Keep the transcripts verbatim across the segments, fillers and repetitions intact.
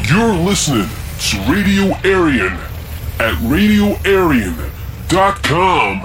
You're listening to Radio Aryan at radio aryan dot com.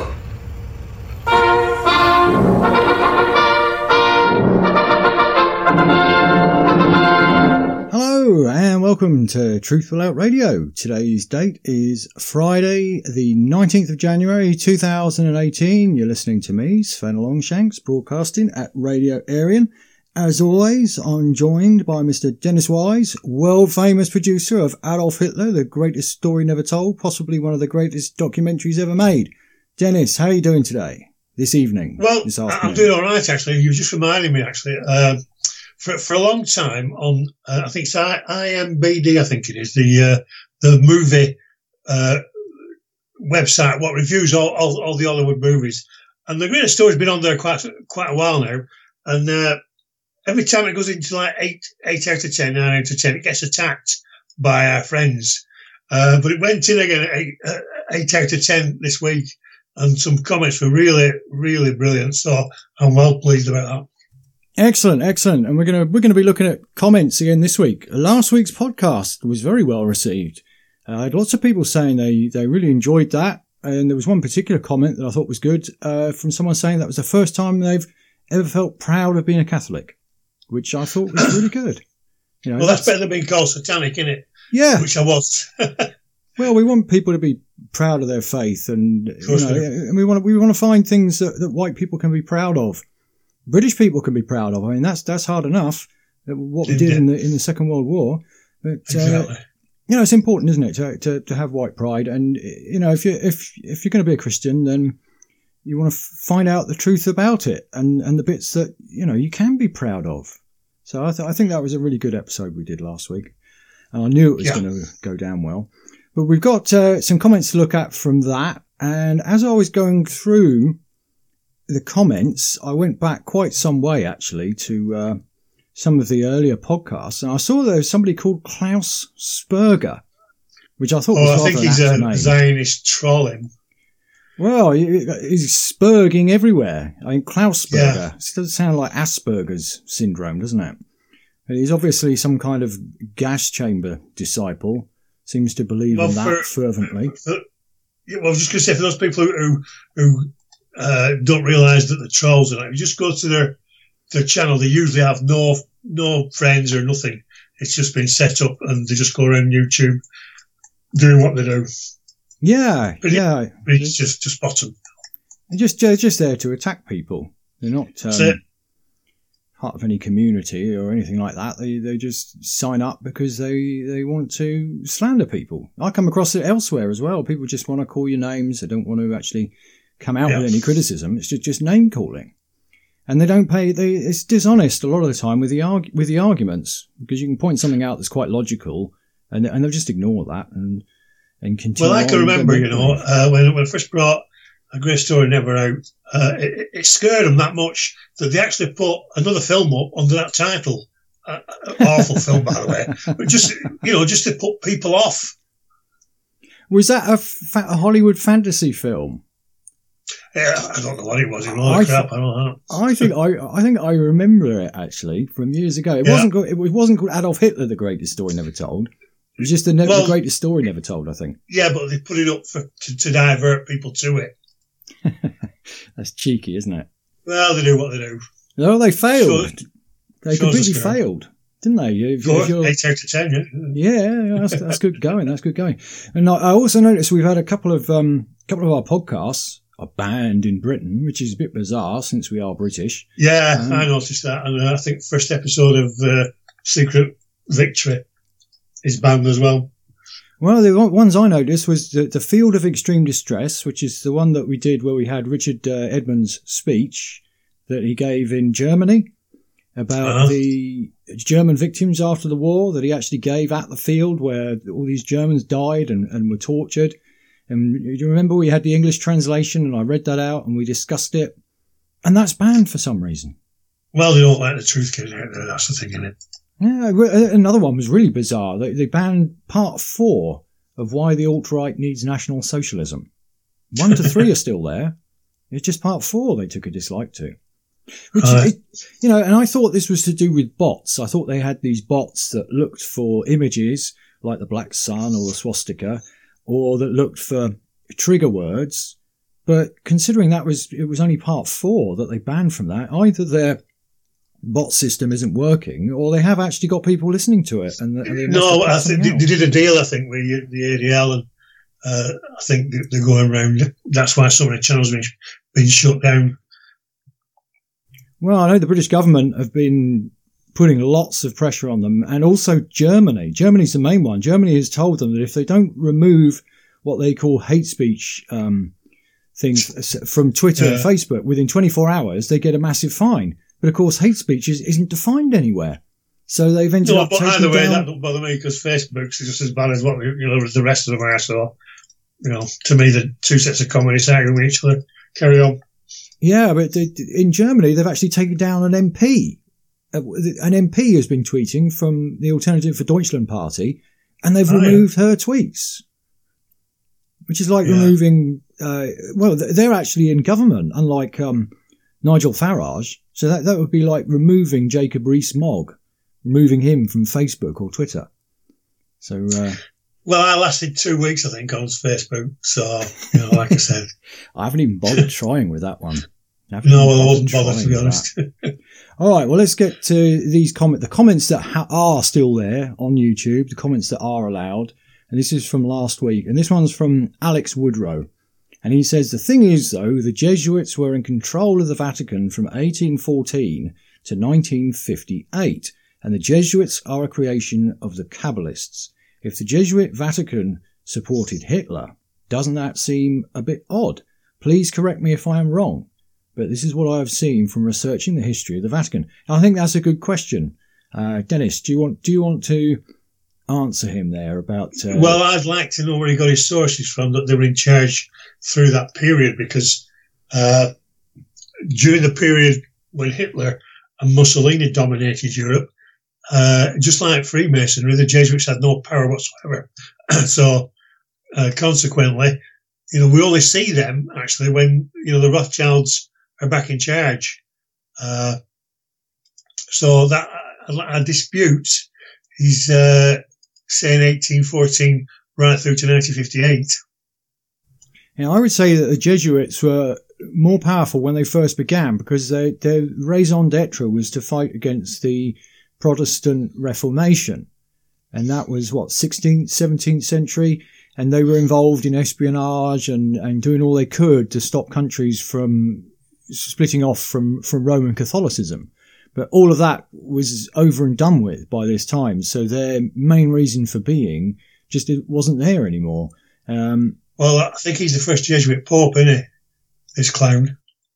Hello and welcome to Truthful Out Radio. Today's date is Friday the nineteenth of January two thousand eighteen. You're listening to me, Sven Longshanks, broadcasting at Radio Aryan. As always, I'm joined by Mister Dennis Wise, world famous producer of Adolf Hitler, the greatest story never told, possibly one of the greatest documentaries ever made. Dennis, how are you doing today? This evening? Well, this I'm doing all right, actually. You just reminded me, actually. Uh, for for a long time on, uh, I think it's I, IMBD, I think it is, the uh, the movie uh, website, what reviews all, all, all the Hollywood movies. And the greatest story's been on there quite quite a while now. And uh, every time it goes into like eight, eight out of ten, nine out of ten, it gets attacked by our friends. Uh, but it went in again at eight, uh, eight out of ten this week, and some comments were really, really brilliant. So I'm well pleased about that. Excellent, excellent. And we're gonna we're gonna be looking at comments again this week. Last week's podcast was very well received. Uh, I had lots of people saying they they really enjoyed that, and there was one particular comment that I thought was good uh, from someone saying that was the first time they've ever felt proud of being a Catholic, which I thought was really good. You know, well, that's, that's better than being called satanic, isn't it? Yeah. Which I was. Well, we want people to be proud of their faith, and you know, and we want to, we want to find things that, that white people can be proud of, British people can be proud of. I mean, that's that's hard enough. What we did in the in the Second World War, but exactly. uh, you know, it's important, isn't it, to, to to have white pride? And you know, if you if if you're going to be a Christian, then you want to find out the truth about it, and, and the bits that, you know, you can be proud of. So I, th- I think that was a really good episode we did last week. And I knew it was yeah. going to go down well. But we've got uh, some comments to look at from that. And as I was going through the comments, I went back quite some way, actually, to uh, some of the earlier podcasts. And I saw there was somebody called Klaus Sperger, which I thought oh, was rather I think he's an a name. Zionist trolling. Well, he's spurging everywhere. I mean, Klausberger. Yeah. It does sound like Asperger's syndrome, doesn't it? And he's obviously some kind of gas chamber disciple. Seems to believe well, in that for, fervently. For, well, I was just going to say, for those people who who uh, don't realise that the trolls are like, you just go to their their channel. They usually have no no friends or nothing. It's just been set up, and they just go around YouTube doing what they do. Yeah, but yeah. It, it's just, just bottom. They're just, they're just there to attack people. They're not um, part of any community or anything like that. They they just sign up because they, they want to slander people. I come across it elsewhere as well. People just want to call you names. They don't want to actually come out yeah. with any criticism. It's just, just name calling. And they don't pay. They, it's dishonest a lot of the time with the arg- with the arguments, because you can point something out that's quite logical, and and they'll just ignore that and. And well, I can remember, you know, uh, when, when I first brought A Great Story Never Out, uh, it, it scared them that much that they actually put another film up under that title. Uh, awful film, by the way. But just, you know, just to put people off. Was that a, fa- a Hollywood fantasy film? Yeah, I don't know what it was. It was all crap. Th- I don't know. I think I, I think I remember it actually from years ago. It yeah. wasn't. It wasn't called Adolf Hitler: The Greatest Story Never Told. It was just the, ne- well, the greatest story never told, I think. Yeah, but they put it up for, to, to divert people to it. That's cheeky, isn't it? Well, they do what they do. No, they failed. Shows, they completely failed, didn't they? If, Four, if you're, eight out of ten, yeah. Yeah, that's, that's good going. That's good going. And I also noticed we've had a couple of um, couple of our podcasts are banned in Britain, which is a bit bizarre since we are British. Yeah, um, I noticed that, and I think first episode of uh, Secret Victory is banned as well. Well, the ones I noticed was the, the Field of Extreme Distress, which is the one that we did where we had Richard uh, Edmonds' speech that he gave in Germany about uh-huh. the German victims after the war that he actually gave at the field where all these Germans died and, and were tortured. And you remember we had the English translation and I read that out and we discussed it. And that's banned for some reason. Well, they don't like the truth getting out there. That's the thing, isn't it? Yeah, another one was really bizarre. They, they banned part four of Why the Alt-Right Needs National Socialism. One to three are still there. It's just part four they took a dislike to. Which, Uh, it, you know, and I thought this was to do with bots. I thought they had these bots that looked for images like the black sun or the swastika, or that looked for trigger words. But considering that was, it was only part four that they banned from that, either their bot system isn't working or they have actually got people listening to it. And, and they must no, have I done think something they, they else. did a deal, I think, with the A D L, and uh, I think they- they're going around. That's why so many channels have been, been shut down. Well, I know the British government have been putting lots of pressure on them, and also Germany. Germany's the main one. Germany has told them that if they don't remove what they call hate speech um, things from Twitter and Yeah. Facebook within twenty-four hours, they get a massive fine. But of course, hate speech is, isn't defined anywhere. So they've ended No, up but taking either way, down... that don't bother me because Facebook's just as bad as what you know as the rest of them are. So, you know, to me, the two sets of communists arguing with each other. Carry on. Yeah, but they, in Germany, they've actually taken down an M P. Uh, An M P has been tweeting from the Alternative for Deutschland party, and they've Oh, yeah. removed her tweets. Which is like Yeah. removing, uh, well, th- they're actually in government, unlike um, Nigel Farage. So that, that would be like removing Jacob Rees-Mogg, removing him from Facebook or Twitter. So, uh, Well, I lasted two weeks, I think, on Facebook. So, you know, like I said, I haven't even bothered trying with that one. I haven't no, even well, I wasn't bothered, trying to be with honest. that. All right, well, let's get to these comments. The comments that ha- are still there on YouTube, the comments that are allowed. And this is from last week. And this one's from Alex Woodrow. And he says, the thing is, though, the Jesuits were in control of the Vatican from eighteen fourteen to nineteen fifty-eight. And the Jesuits are a creation of the Kabbalists. If the Jesuit Vatican supported Hitler, doesn't that seem a bit odd? Please correct me if I am wrong. But this is what I have seen from researching the history of the Vatican. And I think that's a good question. Uh, Dennis, do you want do you want to answer him there about... Uh, Well, I'd like to know where he got his sources from that they were in charge through that period, because uh, during the period when Hitler and Mussolini dominated Europe, uh, just like Freemasonry, the Jesuits had no power whatsoever. So, uh, consequently, you know, we only see them actually when, you know, the Rothschilds are back in charge. Uh, so that I, I dispute he's uh, saying eighteen fourteen right through to nineteen fifty-eight. you know, I would say that the Jesuits were more powerful when they first began because their, their raison d'etre was to fight against the Protestant Reformation. And that was, what, sixteenth, seventeenth century? And they were involved in espionage and, and doing all they could to stop countries from splitting off from, from Roman Catholicism. But all of that was over and done with by this time. So their main reason for being just it wasn't there anymore. Um, Well, I think he's the first Jesuit pope, isn't he? This clown.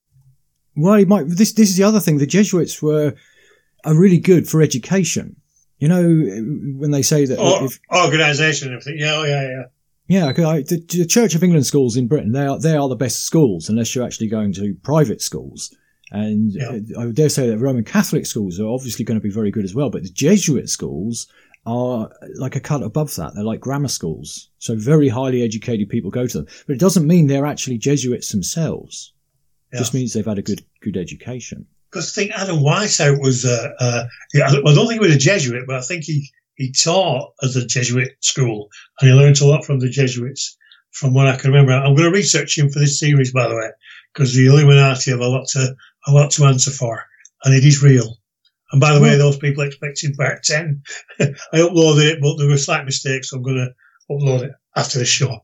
well, he might, this, this is the other thing. The Jesuits were are really good for education. You know, when they say that... Or, if, organisation and everything. Yeah, oh, yeah, yeah. Yeah, 'cause I, the, the Church of England schools in Britain, they are they are the best schools unless you're actually going to private schools. And Yeah. I dare say that Roman Catholic schools are obviously going to be very good as well. But the Jesuit schools are like a cut above that. They're like grammar schools. So very highly educated people go to them. But it doesn't mean they're actually Jesuits themselves. It Yeah. just means they've had a good good education. Because I think Adam Weishaupt was, uh, uh, yeah, I don't think he was a Jesuit, but I think he, he taught at a Jesuit school and he learned a lot from the Jesuits, from what I can remember. I'm going to research him for this series, by the way, because the Illuminati have a lot to a lot to answer for, and it is real. And by the way, those people expecting part ten, I uploaded it, but there were slight mistakes, so I'm going to upload it after the show.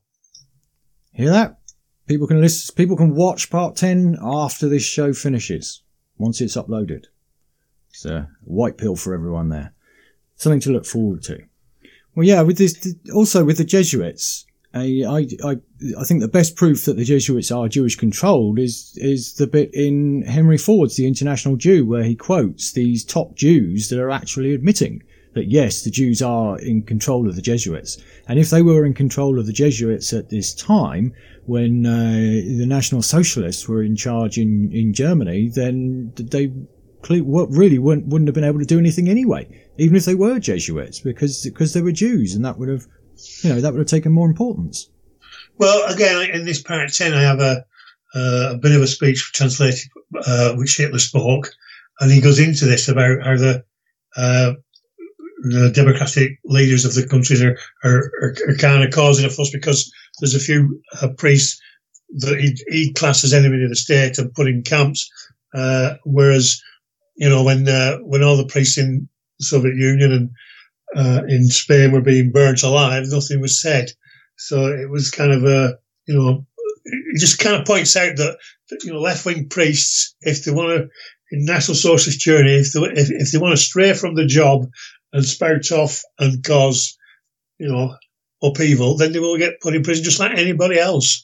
Hear that? People can listen. People can watch part ten after this show finishes. Once it's uploaded. It's a white pill for everyone there. Something to look forward to. Well, yeah, with this, also with the Jesuits, I, I, I, I think the best proof that the Jesuits are Jewish controlled is, is the bit in Henry Ford's The International Jew, where he quotes these top Jews that are actually admitting that yes, the Jews are in control of the Jesuits. And if they were in control of the Jesuits at this time, when uh, the National Socialists were in charge in, in Germany, then they really wouldn't, wouldn't have been able to do anything anyway, even if they were Jesuits, because because they were Jews, and that would have, you know, that would have taken more importance. Well, again, in this part ten, I have a uh, a bit of a speech translated, uh, which Hitler spoke, and he goes into this about how the, uh, the democratic leaders of the countries are, are, are, are kind of causing a fuss because there's a few uh, priests that he, he classed as enemy of the state and put in camps, uh, whereas, you know, when uh, when all the priests in the Soviet Union and uh, in Spain were being burnt alive, nothing was said. So it was kind of a, you know, it just kind of points out that, that you know, left-wing priests, if they want to, in National Socialist journey, if they, if, if they want to stray from the job and spout off and cause, you know, upheaval, then they will get put in prison just like anybody else.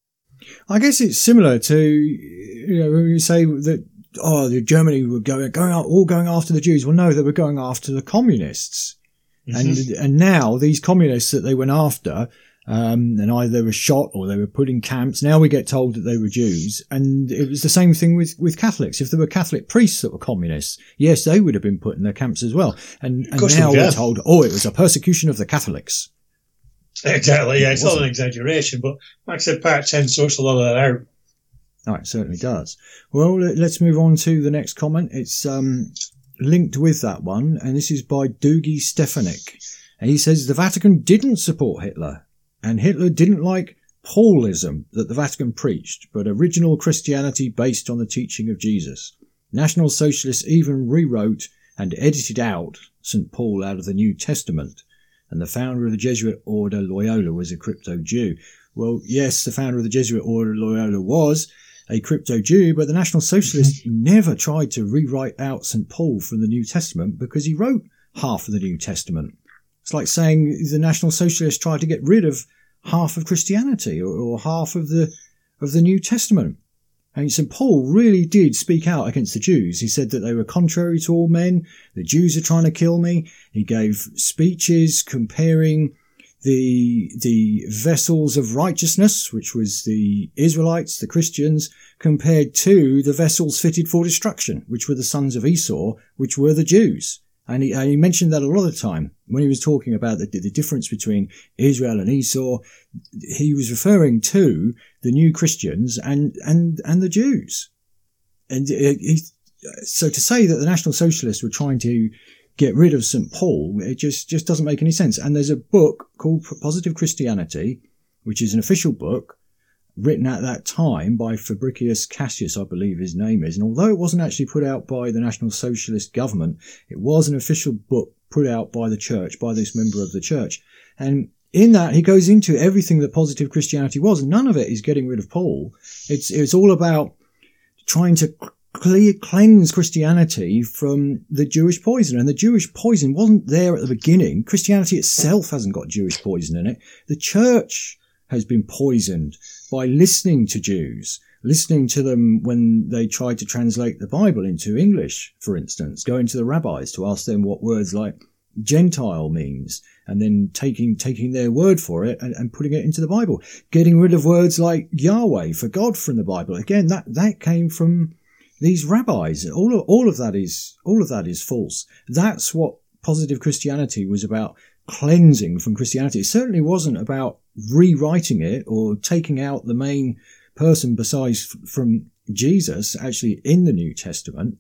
I guess it's similar to, you know, when you say that, oh, the Germany were going, going out, all going after the Jews. Well, no, they were going after the communists. Mm-hmm. And, and now these communists that they went after, um, and either they were shot or they were put in camps. Now we get told that they were Jews. And it was the same thing with, with Catholics. If there were Catholic priests that were communists, yes, they would have been put in their camps as well. And, and now we're told, oh, it was a persecution of the Catholics. Exactly, yeah, it's not an exaggeration, but like I said, part ten sorts a lot of that out. Oh, it certainly does. Well, let's move on to the next comment. It's um, linked with that one, and this is by Doogie Stefanik. And he says, the Vatican didn't support Hitler, and Hitler didn't like Paulism that the Vatican preached, but original Christianity based on the teaching of Jesus. National Socialists even rewrote and edited out Saint Paul out of the New Testament. And the founder of the Jesuit order, Loyola, was a crypto Jew. Well, yes, the founder of the Jesuit order, Loyola, was a crypto Jew, but the National Socialists never tried to rewrite out Saint Paul from the New Testament because he wrote half of the New Testament. It's like saying the National Socialists tried to get rid of half of Christianity or, or half of the of the New Testament. And Saint Paul really did speak out against the Jews. He said that they were contrary to all men. The Jews are trying to kill me. He gave speeches comparing the the vessels of righteousness, which was the Israelites, the Christians, compared to the vessels fitted for destruction, which were the sons of Esau, which were the Jews. And he, and he mentioned that a lot of the time when he was talking about the, the difference between Israel and Esau. He was referring to the new Christians and, and, and the Jews. And he, so to say that the National Socialists were trying to get rid of Saint Paul, it just, just doesn't make any sense. And there's a book called Positive Christianity, which is an official book written at that time by Fabricius Cassius, I believe his name is. And although it wasn't actually put out by the National Socialist government, it was an official book put out by the church, by this member of the church. And in that, he goes into everything that positive Christianity was. And none of it is getting rid of Paul. It's, it's all about trying to clear, cleanse Christianity from the Jewish poison. And the Jewish poison wasn't there at the beginning. Christianity itself hasn't got Jewish poison in it. The church has been poisoned by listening to Jews, listening to them when they tried to translate the Bible into English, for instance, going to the rabbis to ask them what words like Gentile means, and then taking taking their word for it and, and putting it into the Bible, getting rid of words like Yahweh for God from the Bible. Again, that, that came from these rabbis. All of, all of that is, all of that is false. That's what positive Christianity was about, cleansing from Christianity. It certainly wasn't about rewriting it or taking out the main person besides f- from Jesus actually in the New Testament.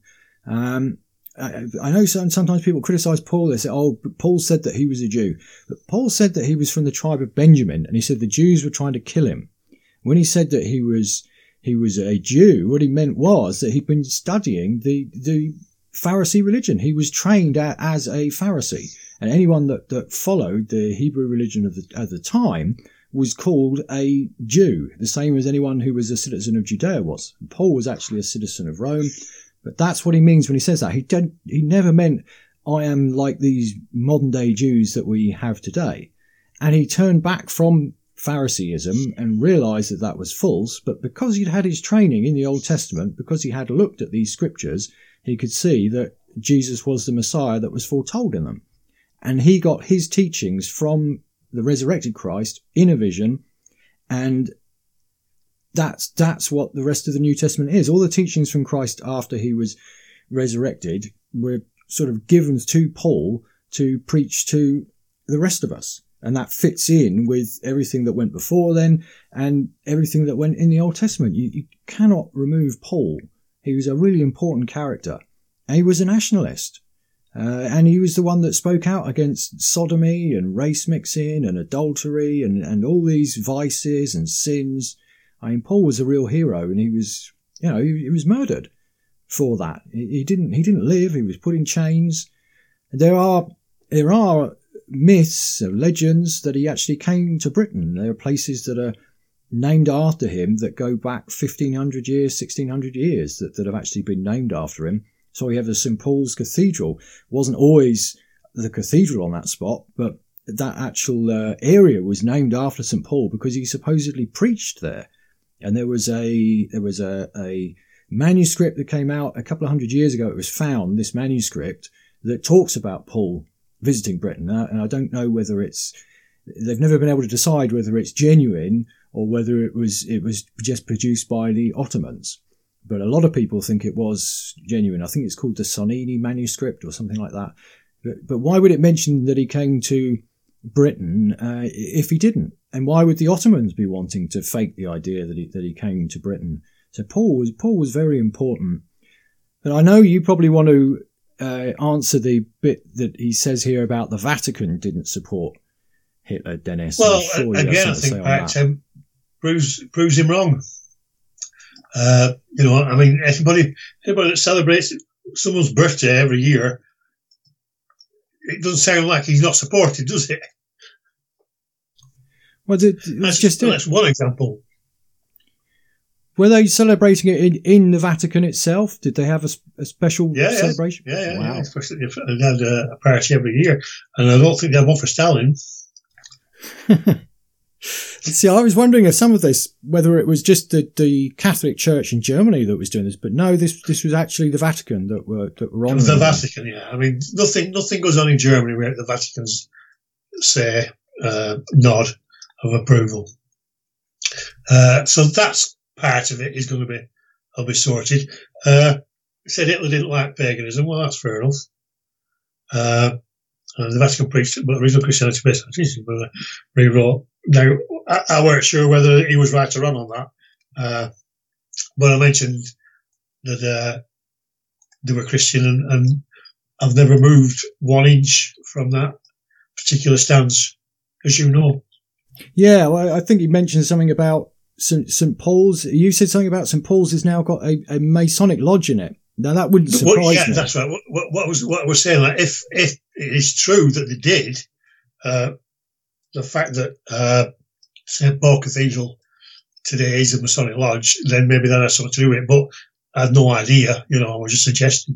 Um, I, I know some, sometimes people criticize Paul. They say, oh, Paul said that he was a Jew. But Paul said that he was from the tribe of Benjamin, and he said the Jews were trying to kill him. When he said that he was he was a Jew, what he meant was that he'd been studying the, the Pharisee religion. He was trained a, as a Pharisee. And anyone that, that followed the Hebrew religion of the, at the time was called a Jew, the same as anyone who was a citizen of Judea was. Paul was actually a citizen of Rome, but that's what he means when he says that. He did, he never meant, I am like these modern day Jews that we have today. And he turned back from Phariseeism and realized that that was false. But because he'd had his training in the Old Testament, because he had looked at these scriptures, he could see that Jesus was the Messiah that was foretold in them. And he got his teachings from the resurrected Christ in a vision. And that's, that's what the rest of the New Testament is. All the teachings from Christ after he was resurrected were sort of given to Paul to preach to the rest of us. And that fits in with everything that went before then and everything that went in the Old Testament. You, you cannot remove Paul. He was a really important character. And he was a nationalist. Uh, and he was the one that spoke out against sodomy and race mixing and adultery and, and all these vices and sins. I mean, Paul was a real hero, and he was, you know, he, he was murdered for that. He, he didn't, he didn't live. He was put in chains. There are, there are myths, legends that he actually came to Britain. There are places that are named after him that go back fifteen hundred years, sixteen hundred years that, that have actually been named after him. So we have the Saint Paul's Cathedral. It wasn't always the cathedral on that spot, but that actual uh, area was named after Saint Paul because he supposedly preached there. And there was a there was a, a manuscript that came out a couple of hundred years ago. It was found, this manuscript, that talks about Paul visiting Britain. Uh, and I don't know whether it's, they've never been able to decide whether it's genuine or whether it was it was just produced by the Ottomans. But a lot of people think it was genuine. I think it's called the Sonnini manuscript or something like that. But, but why would it mention that he came to Britain uh, if he didn't? And why would the Ottomans be wanting to fake the idea that he, that he came to Britain? So Paul was, Paul was very important. But I know you probably want to uh, answer the bit that he says here about the Vatican didn't support Hitler, Dennis. Well, sure again, I think that um, proves, proves him wrong. Uh, you know, I mean, anybody, anybody that celebrates someone's birthday every year, it doesn't sound like he's not supported, does it? Well, it, it's that's just that's one example. Were they celebrating it in, in the Vatican itself? Did they have a, a special yeah, celebration? Yeah, yeah, wow. yeah. Especially if they had a, a party every year, and I don't think they had one for Stalin. See, I was wondering if some of this, whether it was just the, the Catholic Church in Germany that was doing this, but no, this this was actually the Vatican that were that were on. The Vatican, yeah. I mean, nothing nothing goes on in Germany where the Vatican's say uh, nod of approval. Uh, so that's part of it is going to be will be sorted. Uh, said Hitler didn't like paganism. Well, that's fair enough. Uh, and the Vatican preached, but original Christianity based on Jesus, but uh, rewrote. Now, I, I weren't sure whether he was right or wrong on that, uh, but I mentioned that uh, they were Christian, and, and I've never moved one inch from that particular stance, as you know. Yeah, well, I think you mentioned something about Saint Paul's. You said something about Saint Paul's has now got a, a Masonic lodge in it. Now that wouldn't surprise well, yeah, me. That's right. What, what, what was what I was saying, like if if it is true that they did, uh, the fact that uh, Saint Paul Cathedral today is a Masonic lodge, then maybe that has something to do with it. But I had no idea. You know, I was just suggesting.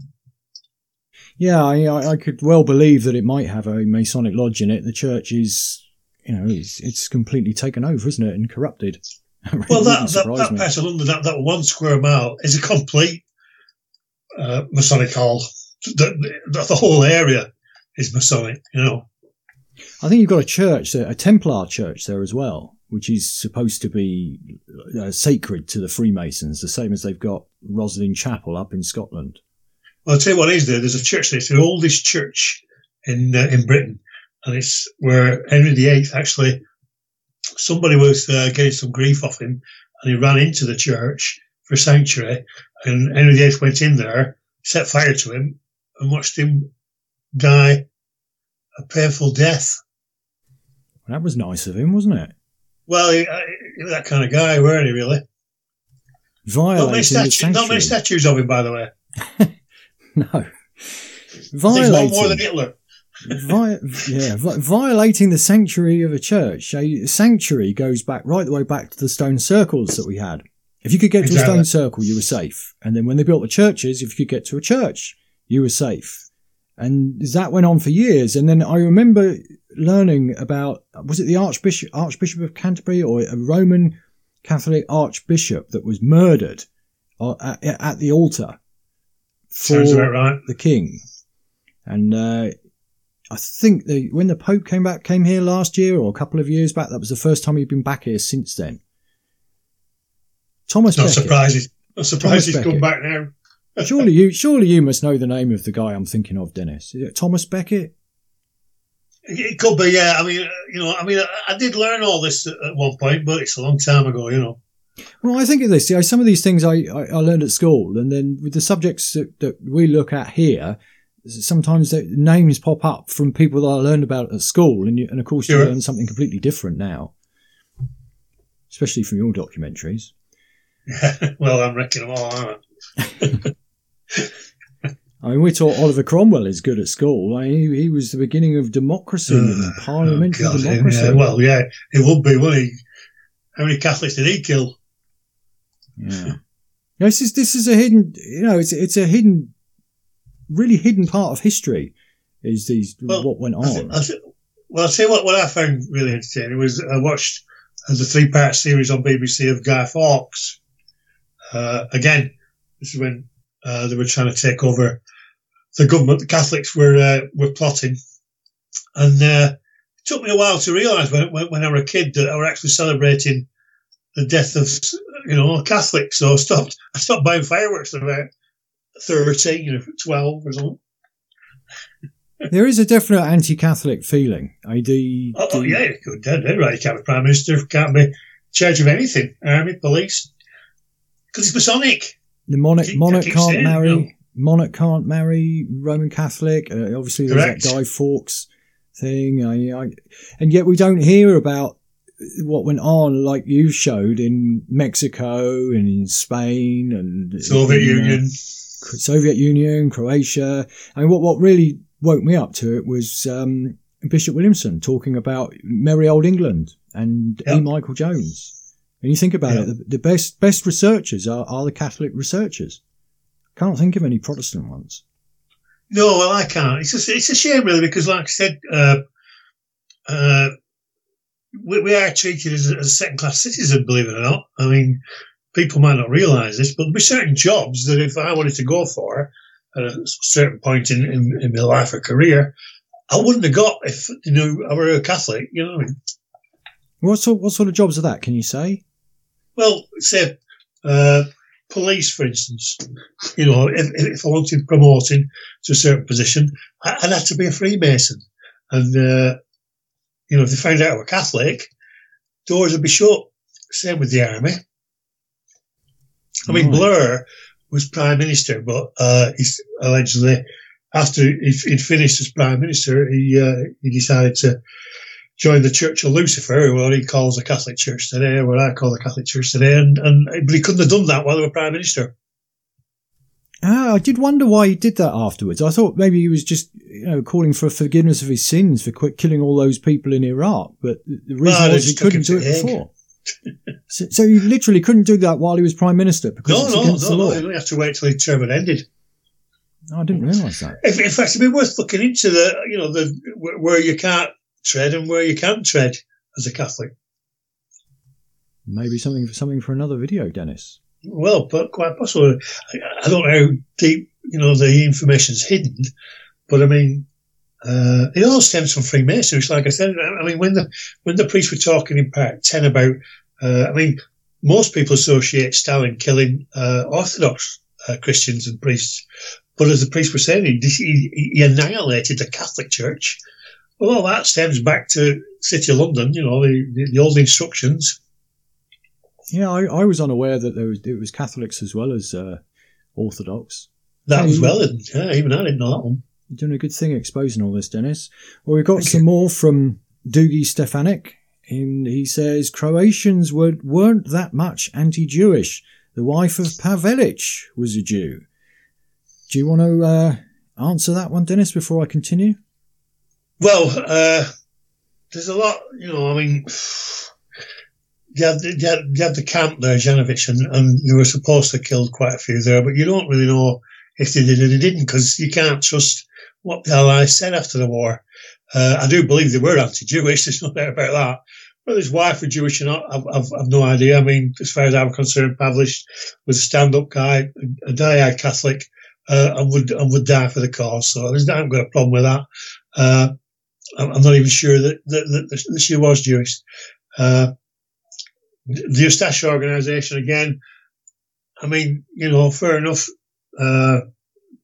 Yeah, I, I could well believe that it might have a Masonic lodge in it. The church is, you know, it's, it's completely taken over, isn't it, and corrupted. Really well, that that, that me. part of London, that, that one square mile, is a complete uh, Masonic hall. The, the, the whole area is Masonic, you know. I think you've got a church, a Templar church there as well, which is supposed to be uh, sacred to the Freemasons, the same as they've got Rosslyn Chapel up in Scotland. Well, I'll tell you what is there. There's a church there. It's the oldest church in uh, in Britain, and it's where Henry the Eighth actually, somebody was uh, getting some grief off him, and he ran into the church for sanctuary, and Henry the Eighth went in there, set fire to him, and watched him die a painful death. Well, that was nice of him, wasn't it? Well, he, uh, he was that kind of guy, weren't he, really? Violating not many, statu- the sanctuary. not many statues of him, by the way. No. Violating. One more than Hitler. Vi- yeah, vi- violating the sanctuary of a church. A sanctuary goes back right the way back to the stone circles that we had. If you could get exactly. to a stone circle, you were safe. And then when they built the churches, if you could get to a church, you were safe. And that went on for years. And then I remember learning about, was it the Archbishop, Archbishop of Canterbury, or a Roman Catholic Archbishop that was murdered at, at the altar for right. the king. And uh, I think the, when the Pope came back, came here last year or a couple of years back, that was the first time he'd been back here since then. Thomas Not Becket. surprised. Not surprised he's Becket. come back now. surely you, surely you must know the name of the guy I'm thinking of, Dennis. Is it Thomas Becket? It could be, yeah. I mean, you know, I mean, I, I did learn all this at, at one point, but it's a long time ago, you know. Well, I think of this. You know, some of these things I, I, I learned at school, and then with the subjects that, that we look at here, sometimes the names pop up from people that I learned about at school, and you, and of course you Sure. learn something completely different now, especially from your documentaries. Well, I'm wrecking them all, aren't I? I mean, we taught Oliver Cromwell is good at school. I mean, he, he was the beginning of democracy and parliamentary Oh, God, democracy. yeah. Well, yeah, it would be, wouldn't he? How many Catholics did he kill? Yeah. This is this is a hidden, you know, it's it's a hidden, really hidden part of history. Is these Well, what went I th- on? I th- well, I'll tell you what, what I found really entertaining was I watched uh, the three-part series on B B C of Guy Fawkes. Uh, again, this is when uh, they were trying to take over the government. The Catholics were uh, were plotting, and uh, it took me a while to realise when, when when I was a kid that I were actually celebrating the death of, you know, a Catholic. So I stopped. I stopped buying fireworks at about thirteen or twelve or something. There is a definite anti-Catholic feeling. I the, Oh, the- yeah, you could. Dead, dead right. You can't be prime minister. Can't be in charge of anything. Army, police, because it's Masonic. The monarch, Keep- monarch keep can't saying, marry. no. Monarch can't marry Roman Catholic. Uh, obviously, there's Correct. that Guy Fawkes thing. I, I, and yet we don't hear about what went on, like you showed in Mexico and in Spain and Soviet in, uh, Union. Soviet Union, Croatia. I mean, what what really woke me up to it was um, Bishop Williamson talking about merry old England and E. Yep. Michael Jones. And you think about Yep. it, the, the best best researchers are, are the Catholic researchers. Can't think of any Protestant ones. No, well, I can't. It's just, it's a shame, really, because, like I said, uh, uh, we, we are treated as a, as a second-class citizen, believe it or not. I mean, people might not realise this, but there'll be certain jobs that if I wanted to go for at a certain point in, in, in my life or career, I wouldn't have got if, you know, I were a Catholic, you know what I mean? What sort what sort of jobs are that? Can you say? Well, say, uh, police, for instance, you know, if, if I wanted promoting to a certain position, I- I'd have to be a Freemason. And, uh, you know, if they found out I was Catholic, doors would be shut. Same with the army. I mean, Right. Blair was Prime Minister, but uh, he's allegedly, after he'd, he'd finished as Prime Minister, he uh, he decided to join the Church of Lucifer, what he calls the Catholic Church today, what I call the Catholic Church today, and, and but he couldn't have done that while he was Prime Minister. Ah, I did wonder why he did that afterwards. I thought maybe he was just, you know, calling for forgiveness of his sins for quit killing all those people in Iraq. But the reason Well, they was he just took couldn't him do to it the Hague. before. so, so he literally couldn't do that while he was Prime Minister because No, it's no, against no, the no, law. he only had to wait till his term had ended. Oh, I didn't realise that. In, in fact, it'd be worth looking into the, you know, the where where you can't tread and where you can tread as a Catholic. Maybe something for something for another video, Dennis. Well, but quite possibly. I, I don't know how deep, you know, the information's hidden, but I mean, uh, it all stems from Freemasonry. Like I said, I mean, when the when the priests were talking in part ten about, uh, I mean, most people associate Stalin killing uh, Orthodox uh, Christians and priests, but as the priests were saying, he, he, he annihilated the Catholic Church. Well, all that stems back to City of London, you know, the, the, the old instructions. Yeah, I, I was unaware that there was it was Catholics as well as uh, Orthodox. That Hey. was well, yeah, even I didn't know that one. You're doing a good thing exposing all this, Dennis. Well, we've got some more from Doogie Stefanik. In, he says, Croatians were, weren't that much anti-Jewish. The wife of Pavelic was a Jew. Do you want to uh, answer that one, Dennis, before I continue? Well, uh, there's a lot, you know, I mean, you had, you had, you had the camp there, Janovic, and, and they were supposed to have killed quite a few there, but you don't really know if they did or they didn't, because you can't trust what the Allies said after the war. Uh, I do believe they were anti-Jewish, there's no doubt about that. Whether his wife was Jewish or not, I've, I've, I've no idea. I mean, as far as I'm concerned, Pavlich was a stand-up guy, a diehard Catholic, uh, and would and would die for the cause. So there's, I haven't got a problem with that. Uh, I'm, I'm not even sure that, that, that, that she was Jewish. Uh, the Ustash organisation, again, I mean, you know, fair enough. Uh,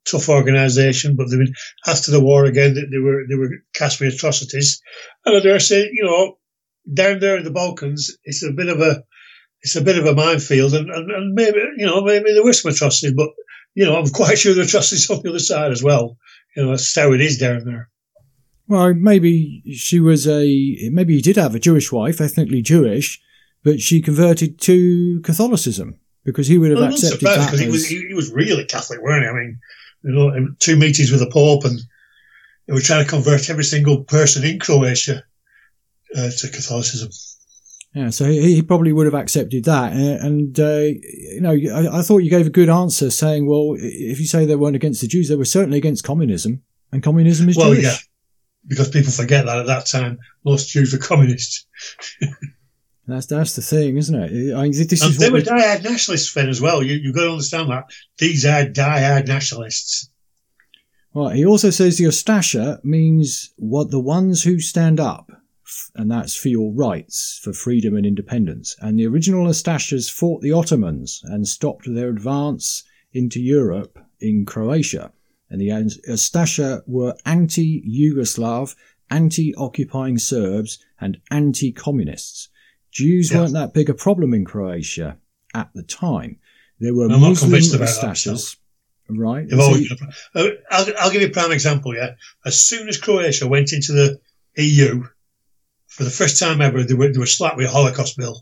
tough organisation, but they've been after the war again. That they were they were cast with atrocities, and I dare say, you know, down there in the Balkans, it's a bit of a it's a bit of a minefield, and, and, and maybe you know maybe there were some atrocities, but you know I'm quite sure the atrocities on the other side as well. You know, that's how it is down there. Well, maybe she was a maybe he did have a Jewish wife, ethnically Jewish, but she converted to Catholicism because he would have well, accepted that that. Because he was he, he was really Catholic, weren't he? I mean, you know, two meetings with the Pope, and they were trying to convert every single person in Croatia uh, to Catholicism. Yeah, so he, he probably would have accepted that. And, and uh, you know, I, I thought you gave a good answer saying, well, if you say they weren't against the Jews, they were certainly against communism, and communism is well, Jewish. Yeah, because people forget that at that time, most Jews were communists. That's that's the thing, isn't it? I mean, this and is they what were diehard nationalists then as well. You, you've got to understand that. These are diehard nationalists. Well, he also says the Ustasha means what the ones who stand up, and that's for your rights, for freedom and independence. And the original Ustashas fought the Ottomans and stopped their advance into Europe in Croatia. And the Ustasha were anti-Yugoslav, anti-occupying Serbs, and anti-communists. Jews yeah. weren't that big a problem in Croatia at the time. There were I'm Muslim not about Ustashas, that, right? So you, uh, I'll, I'll give you a prime example, yeah? As soon as Croatia went into the E U, for the first time ever, they were, they were slapped with a Holocaust bill.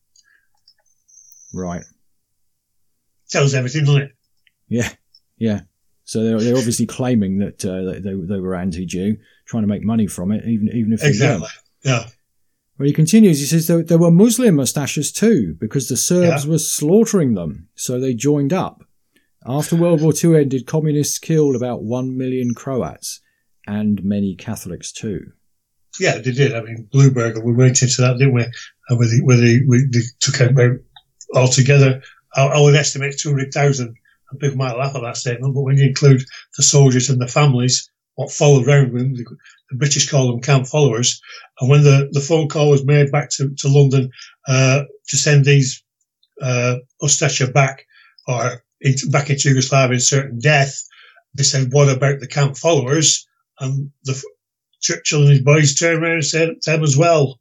Right. Tells everything, doesn't it? Yeah, yeah. So they're, they're obviously claiming that uh, they, they were anti-Jew, trying to make money from it, even even if they exactly. weren't. Yeah. Well, he continues. He says there, there were Muslim Ustashas too, because the Serbs yeah. were slaughtering them, so they joined up. After World War Two ended, communists killed about one million Croats and many Catholics too. Yeah, they did. I mean, Blueberger, we went into that, didn't we? And where they, where they, we, they took out about altogether, I, I would estimate two hundred thousand. And people might laugh at that statement, but when you include the soldiers and the families, what followed around them, the, the British call them camp followers. And when the, the phone call was made back to, to London uh, to send these uh, Ustasha back or into, back into Yugoslavia in certain death, they said, what about the camp followers? And the Churchill and his boys turned around and said them as well.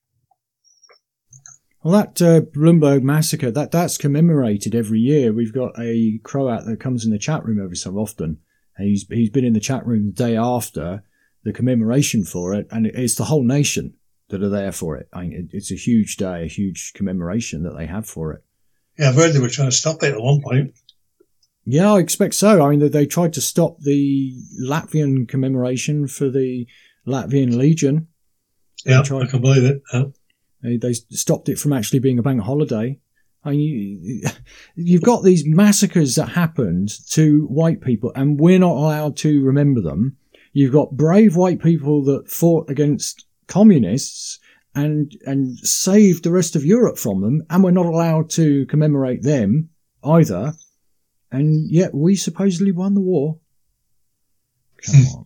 Well, that uh, Bloomberg massacre, that, that's commemorated every year. We've got a Croat that comes in the chat room every so often. And he's he's been in the chat room the day after the commemoration for it, and it's the whole nation that are there for it. I mean, it, it's a huge day, a huge commemoration that they have for it. Yeah, I've heard they were trying to stop it at one point. Yeah, I expect so. I mean, they, they tried to stop the Latvian commemoration for the Latvian Legion. Yeah, I can believe it. Yeah. They, they stopped it from actually being a bank holiday. I mean, you, you've got these massacres that happened to white people, and we're not allowed to remember them. You've got brave white people that fought against communists and and saved the rest of Europe from them, and we're not allowed to commemorate them either. And yet we supposedly won the war. Come on.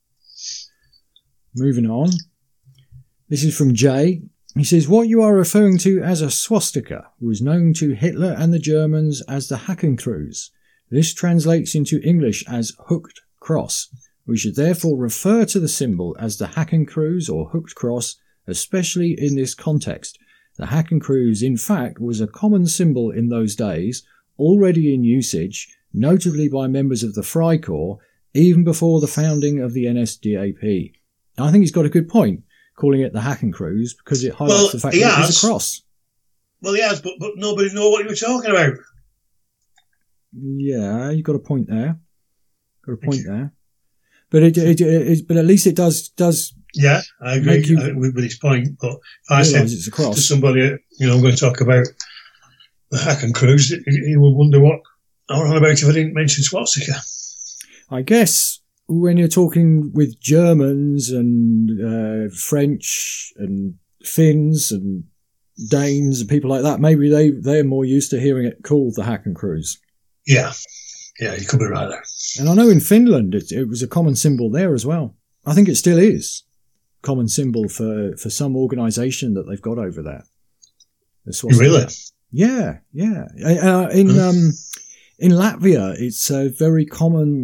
Moving on. This is from Jay. He says, what you are referring to as a swastika was known to Hitler and the Germans as the Hakenkreuz. This translates into English as hooked cross. We should therefore refer to the symbol as the Hakenkreuz or hooked cross, especially in this context. The Hakenkreuz, in fact, was a common symbol in those days, already in usage, notably by members of the Freikorps, even before the founding of the N S D A P. I think he's got a good point, calling it the Hakenkreuz, because it highlights well, the fact that has. It was a cross. Well, he has, but, but nobody knew what you were talking about. Yeah, you've got a point there. Got a point there. But it, it, it, it, but at least it does does. Yeah, I agree you, with, with his point. But if I said it's a cross. to somebody, you know, I'm going to talk about the Hakenkreuz, he, he would wonder what I was on about if I didn't mention swastika. I guess when you're talking with Germans and uh, French and Finns and Danes and people like that, maybe they, they're more used to hearing it called the Hakenkreuz. Yeah. Yeah, you could be right there. And I know in Finland it, it was a common symbol there as well. I think it still is a common symbol for, for some organisation that they've got over there. Really? Yeah, yeah. Uh, in um, in Latvia, it's a very common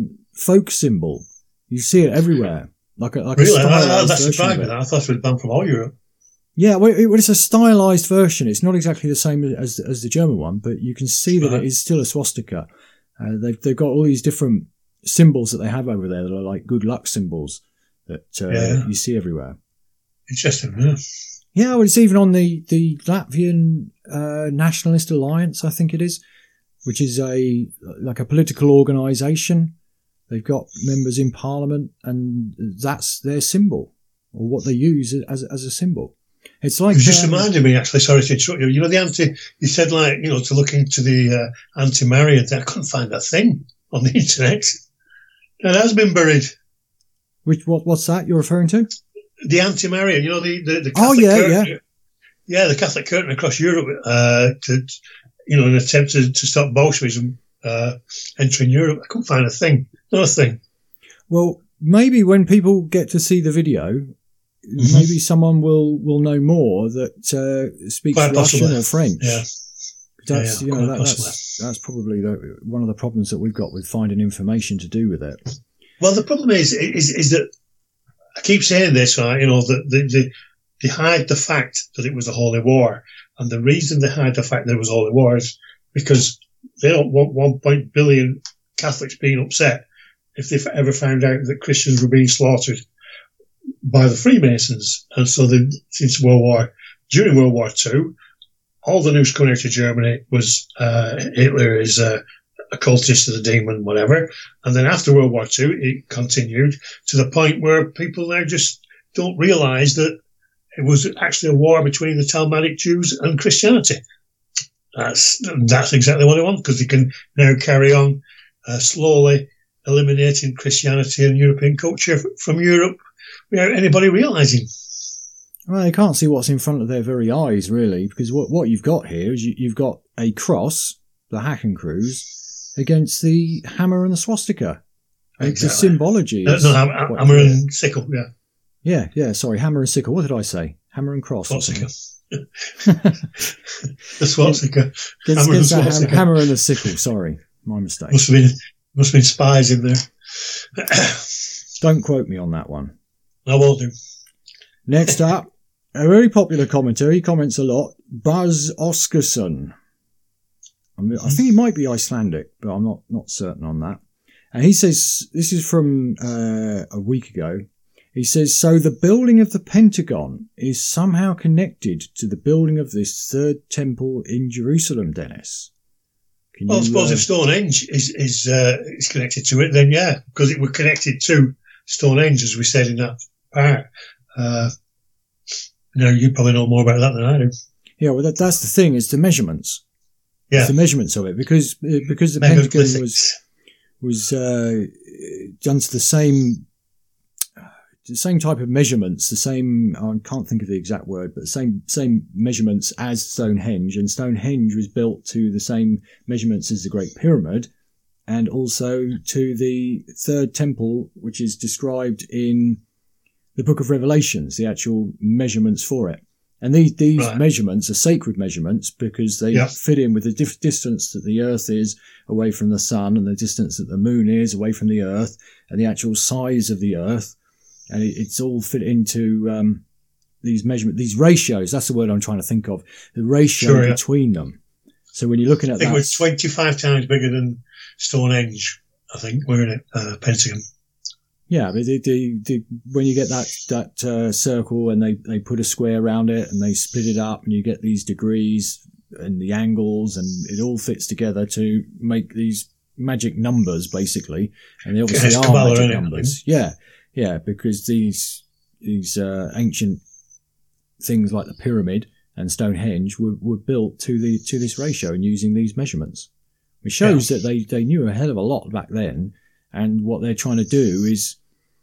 folk symbol. You see it everywhere. Like a, like really? a I, I, that's version surprising. of it. I thought it was banned from all Europe. Yeah, well, it, well, it's a stylized version. It's not exactly the same as as the German one, but you can see that Right. it is still a swastika. Uh, they've they've got all these different symbols that they have over there that are like good luck symbols that uh, Yeah. you see everywhere. Interesting, yeah. Yeah, well, it's even on the the Latvian uh, Nationalist Alliance, I think it is, which is a like a political organisation. They've got members in Parliament, and that's their symbol, or what they use as as a symbol. It's like It just um, reminded me, actually, sorry to interrupt you, you know, the anti, you said, like, you know, to look into the uh, anti-Marian thing. I couldn't find that thing on the internet. It has been buried. which what what's that you're referring to? The anti-Marian, you know, the, the, the Catholic Oh, yeah, curtain. yeah. Yeah, the Catholic curtain across Europe, uh, to, you know, in an attempt to, to stop Bolshevism uh, entering Europe. I couldn't find a thing. Not a thing. Well, maybe when people get to see the video, Mm-hmm. maybe someone will, will know more that uh, speaks Quite Russian possibly. or French. Yeah. That's Yeah, yeah, you know quite that, possibly. that's that's probably the, one of the problems that we've got with finding information to do with it. Well, the problem is, is, is that I keep saying this, right? You know, that the, the, they hide the fact that it was a holy war. And the reason they hide the fact that it was a holy war is because they don't want one point billion Catholics being upset if they ever found out that Christians were being slaughtered by the Freemasons. And so they, since World War, during World War Two, all the news coming out of Germany was uh, Hitler is uh, a cultist of the demon, whatever. And then after World War Two, it continued to the point where people now just don't realise that it was actually a war between the Talmudic Jews and Christianity. That's that's exactly what they want, because they can now carry on uh, slowly eliminating Christianity and European culture f- from Europe without anybody realising. Well, they can't see what's in front of their very eyes, really, because what what you've got here is you, you've got a cross, the Hakenkreuz, against the hammer and the swastika. The Exactly. symbology Uh, is no, ham- quite hammer clear. and sickle, yeah. Yeah, yeah, sorry, hammer and sickle. What did I say? Hammer and cross. or Swastika. something. The swastika. Gets, Hammer and gets that ham- swastika. hammer and the sickle, sorry. My mistake. Must have been, must have been spies in there. Don't quote me on that one. I won't do. Next up, a very popular commenter. He comments a lot. Buzz Oscarsson. I, mean, I think he might be Icelandic, but I'm not, not certain on that. And he says, this is from uh, a week ago. He says, so the building of the Pentagon is somehow connected to the building of this third temple in Jerusalem, Dennis. Can Well, I you, suppose uh, if Stonehenge is is uh, is connected to it, then yeah, because it was connected to Stonehenge, as we said in that part. Uh, you know, you probably know more about that than I do. yeah, well, that, that's the thing, is the measurements. Yeah, It's the measurements of it, because uh, because the Pentagon was megalithics. was uh, done to the same the same type of measurements, the same, I can't think of the exact word, but the same same measurements as Stonehenge, and Stonehenge was built to the same measurements as the Great Pyramid, and also to the third temple, which is described in the Book of Revelations, the actual measurements for it. And these these Right. measurements are sacred measurements because they Yeah. fit in with the dif- distance that the Earth is away from the Sun, and the distance that the Moon is away from the Earth, and the actual size of the Earth. And it, it's all fit into um, these measurement, these ratios. That's the word I'm trying to think of. The ratio Sure, yeah. between them. So when you're looking I at think it that, was twenty-five times bigger than Stonehenge. I think we're in it, uh, Pentagon. yeah, but the, the, the, when you get that that uh, circle and they, they put a square around it and they split it up, and you get these degrees and the angles, and it all fits together to make these magic numbers, basically. And they obviously It's are Kabbalah, magic innit, I numbers. Yeah, yeah, because these these uh, ancient things like the pyramid and Stonehenge were, were built to the to this ratio and using these measurements, which shows that they, they knew a hell of a lot back then. And what they're trying to do is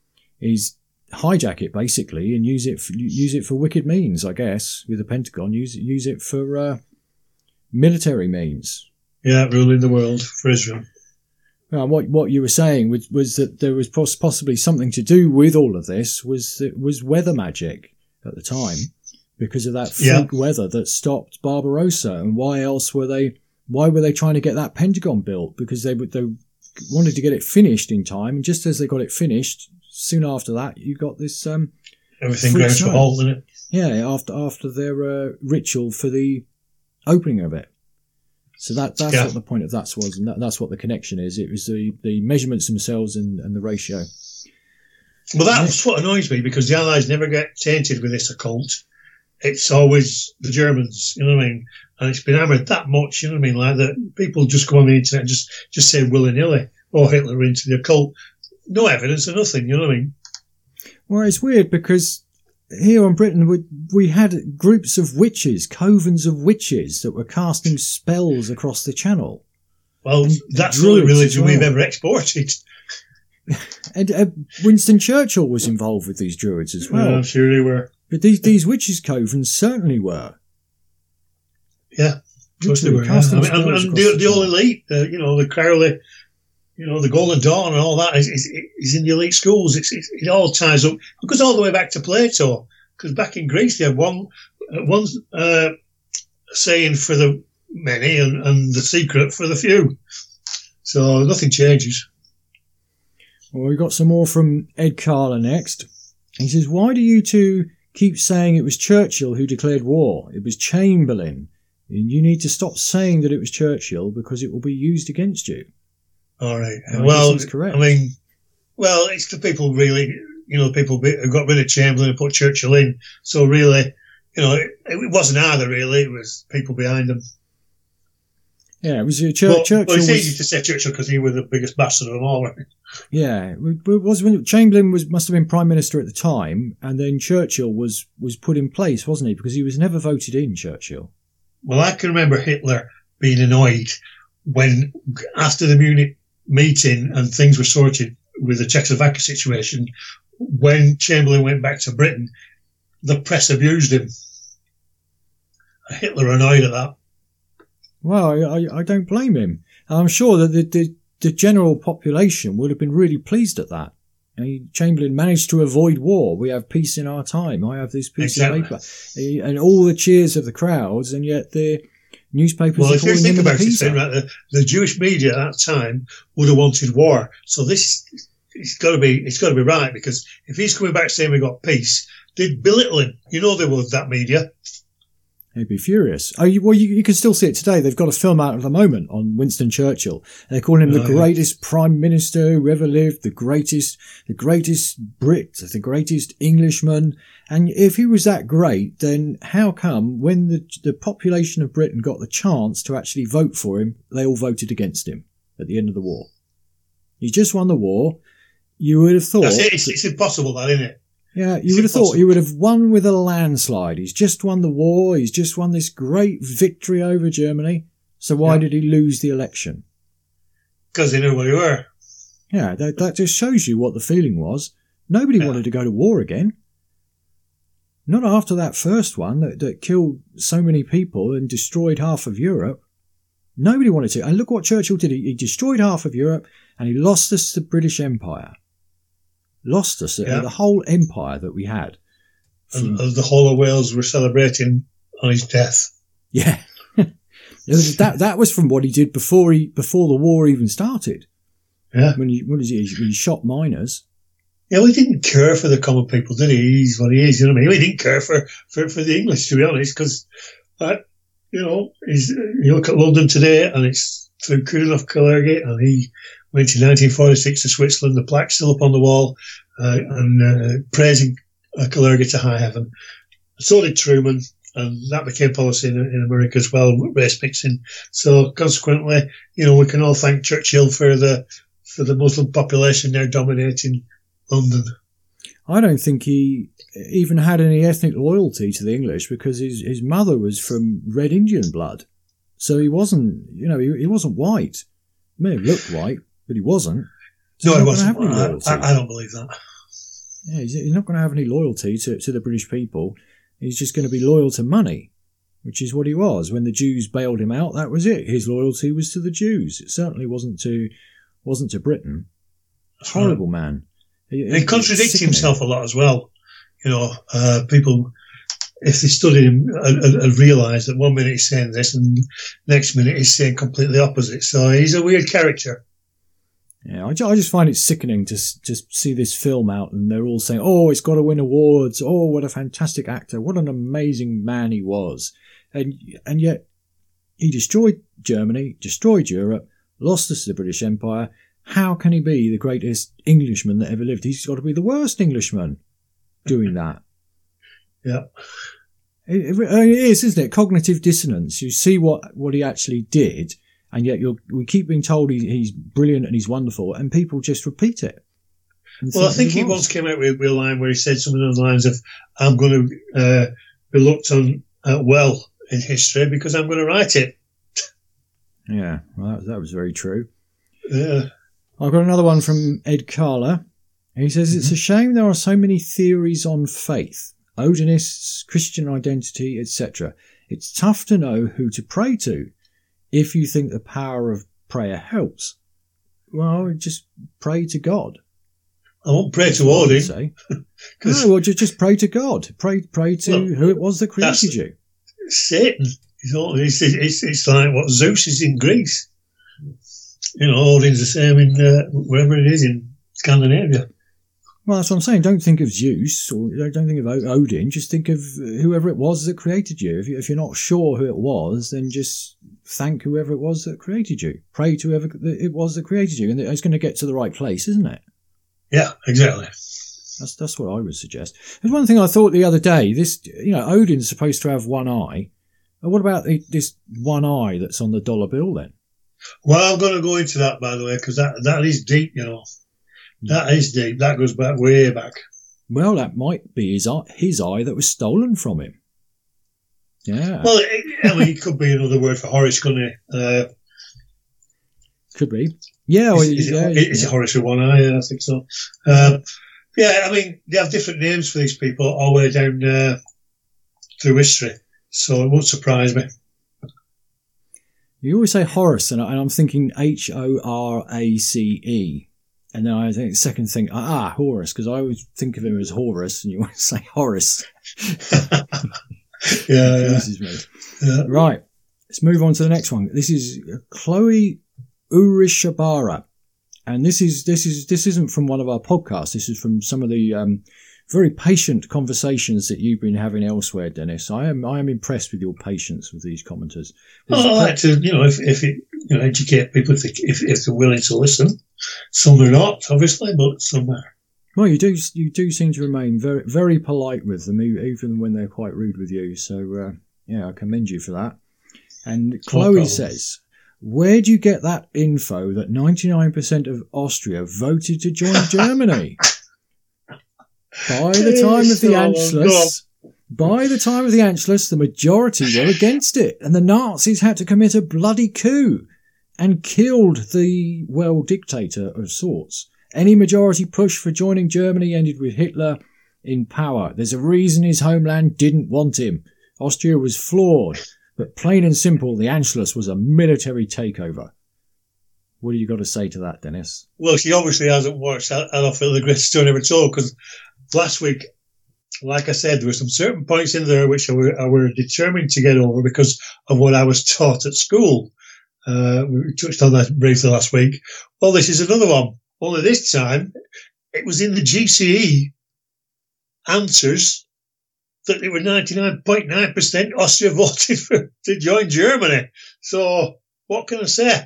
is hijack it basically and use it for, use it for wicked means, I guess. With the Pentagon, use use it for uh, military means. Yeah, ruling the world for Israel. Well, what what you were saying was, was that there was pos- possibly something to do with all of this. Was it was weather magic at the time because of that freak Yeah. weather that stopped Barbarossa. And why else were they? Why were they trying to get that Pentagon built? Because they would they wanted to get it finished in time, and just as they got it finished, soon after that, you got this um, everything grounds for halt, isn't it? Yeah, after after their uh, ritual for the opening of it. So that that's yeah. what the point of that was, and that, that's what the connection is. It was the, the measurements themselves and, and the ratio. Well, that's what annoys me, because the Allies never get tainted with this occult. It's always the Germans, you know what I mean? And it's been hammered that much, you know what I mean? Like that people just go on the internet and just, just say willy-nilly, oh, Hitler into the occult. No evidence or nothing, you know what I mean? Well, it's weird because here in Britain, we, we had groups of witches, covens of witches that were casting spells across the channel. Well, and that's the only religion well. we've ever exported. And uh, Winston Churchill was involved with these druids as well. Yeah, I'm sure they were. But these, these witches' covens certainly were. Yeah, of course they were. Yeah. I mean, and, and the, the old elite, uh, you know, the Crowley, you know, the Golden Dawn and all that is, is, is in the elite schools. It's, it's, it all ties up. It goes all the way back to Plato, because back in Greece they had one, uh, one uh, saying for the many and, and the secret for the few. So nothing changes. Well, we've got some more from Ed Carler next. He says, why do you two keep saying it was Churchill who declared war? It was Chamberlain. And you need to stop saying that it was Churchill because it will be used against you. All right. And well, I, I mean, well, it's the people really, you know, people who got rid of Chamberlain and put Churchill in. So really, you know, it, it wasn't either really. It was people behind them. Yeah, it was uh, Ch- but, Churchill. But it's was, easy to say Churchill because he was the biggest bastard of them all, right? Yeah, it was when Chamberlain was must have been prime minister at the time, and then Churchill was was put in place, wasn't he? Because he was never voted in. Churchill. Well, I can remember Hitler being annoyed when, after the Munich meeting and things were sorted with the Czechoslovakia situation, when Chamberlain went back to Britain, the press abused him. Hitler annoyed at that. Well, I, I don't blame him. I'm sure that the, the, the general population would have been really pleased at that. I mean, Chamberlain managed to avoid war. We have peace in our time. I have this piece exactly. of paper. And all the cheers of the crowds, and yet the newspapers well, are calling him a Well, if you think about peace. it, right, the, the Jewish media at that time would have wanted war. So this, it's got to be, it's got to be right, because if he's coming back saying we got peace, they'd belittle him. You know they would, that media. They'd be furious. Oh, you, well, you, you can still see it today. They've got a film out at the moment on Winston Churchill. They're calling him oh, the greatest yeah. prime minister who ever lived, the greatest, the greatest Brit, the greatest Englishman. And if he was that great, then how come when the the population of Britain got the chance to actually vote for him, they all voted against him at the end of the war? He just won the war. You would have thought... That's it. It's, it's impossible, that, isn't it? Yeah, you it's would have impossible. thought he would have won with a landslide. He's just won the war. He's just won this great victory over Germany. So why yeah. did he lose the election? Because they knew where they were. Yeah, that, that just shows you what the feeling was. Nobody yeah. wanted to go to war again. Not after that first one that, that killed so many people and destroyed half of Europe. Nobody wanted to. And look what Churchill did. He, he destroyed half of Europe and he lost us the British Empire. Lost us, yeah. the whole empire that we had. And, and the whole of Wales were celebrating on his death. Yeah. that that was from what he did before he before the war even started. Yeah. When he, what is he, when he shot miners. Yeah, well, he didn't care for the common people, did he? He's what he is, you know what I mean? He didn't care for, for, for the English, to be honest, because, uh, you know, he's, you look at London today and it's through Krylov Kalergi, and he went in nineteen forty-six to Switzerland, the plaque still up on the wall, uh, and uh, praising uh, Kalergi to high heaven. So did Truman, and that became policy in, in America as well, race mixing. So consequently, you know, we can all thank Churchill for the for the Muslim population now dominating London. I don't think he even had any ethnic loyalty to the English, because his, his mother was from Red Indian blood. So he wasn't, you know, he, he wasn't white. He may have looked white, but he wasn't. So no, he wasn't. I, I, I don't believe that. Yeah, he's, he's not going to have any loyalty to, to the British people. He's just going to be loyal to money, which is what he was. When the Jews bailed him out, that was it. His loyalty was to the Jews. It certainly wasn't to wasn't to Britain. That's Horrible right. man. He, he contradicts himself a lot as well. You know, uh, people, if they studied him and, and, and realised that one minute he's saying this and next minute he's saying completely opposite. So he's a weird character. Yeah, I, I just find it sickening to just see this film out and they're all saying, oh, it's got to win awards. Oh, what a fantastic actor. What an amazing man he was. And and yet he destroyed Germany, destroyed Europe, lost us to the British Empire. How can he be the greatest Englishman that ever lived? He's got to be the worst Englishman doing that. Yeah. It, it, it is, isn't it? Cognitive dissonance. You see what, what he actually did, and yet you're, we keep being told he, he's brilliant and he's wonderful, and people just repeat it. Well, I think he, he once came out with, with a line where he said something along the lines of, I'm going to uh, be looked on uh, well in history because I'm going to write it. Yeah, well, that, that was very true. Yeah. I've got another one from Ed Carler. He says, mm-hmm. It's a shame there are so many theories on faith, Odinists, Christian identity, et cetera. It's tough to know who to pray to if you think the power of prayer helps. Well, just pray to God. I won't pray to Odin. Say. No, well, just, just pray to God. Pray pray to well, who it was that created you. Satan. It's, it's, it's like what Zeus is in Greece. You know, Odin's the same in uh, wherever it is in Scandinavia. Well, that's what I'm saying. Don't think of Zeus or don't think of Odin. Just think of whoever it was that created you. If, you. if you're not sure who it was, then just thank whoever it was that created you. Pray to whoever it was that created you. And it's going to get to the right place, isn't it? Yeah, exactly. That's that's what I would suggest. There's one thing I thought the other day. This, you know, Odin's supposed to have one eye. What about the, this one eye that's on the dollar bill then? Well, I'm going to go into that, by the way, because that, that is deep, you know. That is deep. That goes back way back. Well, that might be his eye, his eye that was stolen from him. Yeah. Well, it, I mean, it could be another word for Horace, couldn't it? Uh, could be. Yeah. Well, is, is, yeah, it, is yeah. it Horace with one eye? I think so. Um, yeah, I mean, they have different names for these people all the way down uh, through history. So it won't surprise me. You always say Horace, and I'm thinking H O R A C E. And then I think second thing, ah, Horace, because I always think of him as Horus, and you always say Horace. yeah, yeah. yeah. Right, let's move on to the next one. This is Chloe Urishabara. And this is this is this isn't from one of our podcasts. This is from some of the um, very patient conversations that you've been having elsewhere, Dennis. I am I am impressed with your patience with these commenters. Well, I like to, you know, if if it, you know, educate people if, they, if if they're willing to listen. Some are not, obviously, but some are. Well, you do you do seem to remain very very polite with them, even when they're quite rude with you. So uh, yeah, I commend you for that. And Chloe no says, where do you get that info that ninety-nine percent of Austria voted to join Germany? By the time of the Anschluss, by the time of the Anschluss, the majority were against it, and the Nazis had to commit a bloody coup and killed the, well, dictator of sorts. Any majority push for joining Germany ended with Hitler in power. There's a reason his homeland didn't want him. Austria was flawed, but plain and simple, the Anschluss was a military takeover. What do you got to say to that, Dennis? Well, she obviously hasn't watched Adolf Hitler, the greatest story ever told, because last week, like I said, there were some certain points in there which I were, I were determined to get over because of what I was taught at school. Uh, we touched on that briefly last week. Well, this is another one. Only this time, it was in the G C E answers that it were ninety-nine point nine percent Austria voted for, to join Germany. So, what can I say?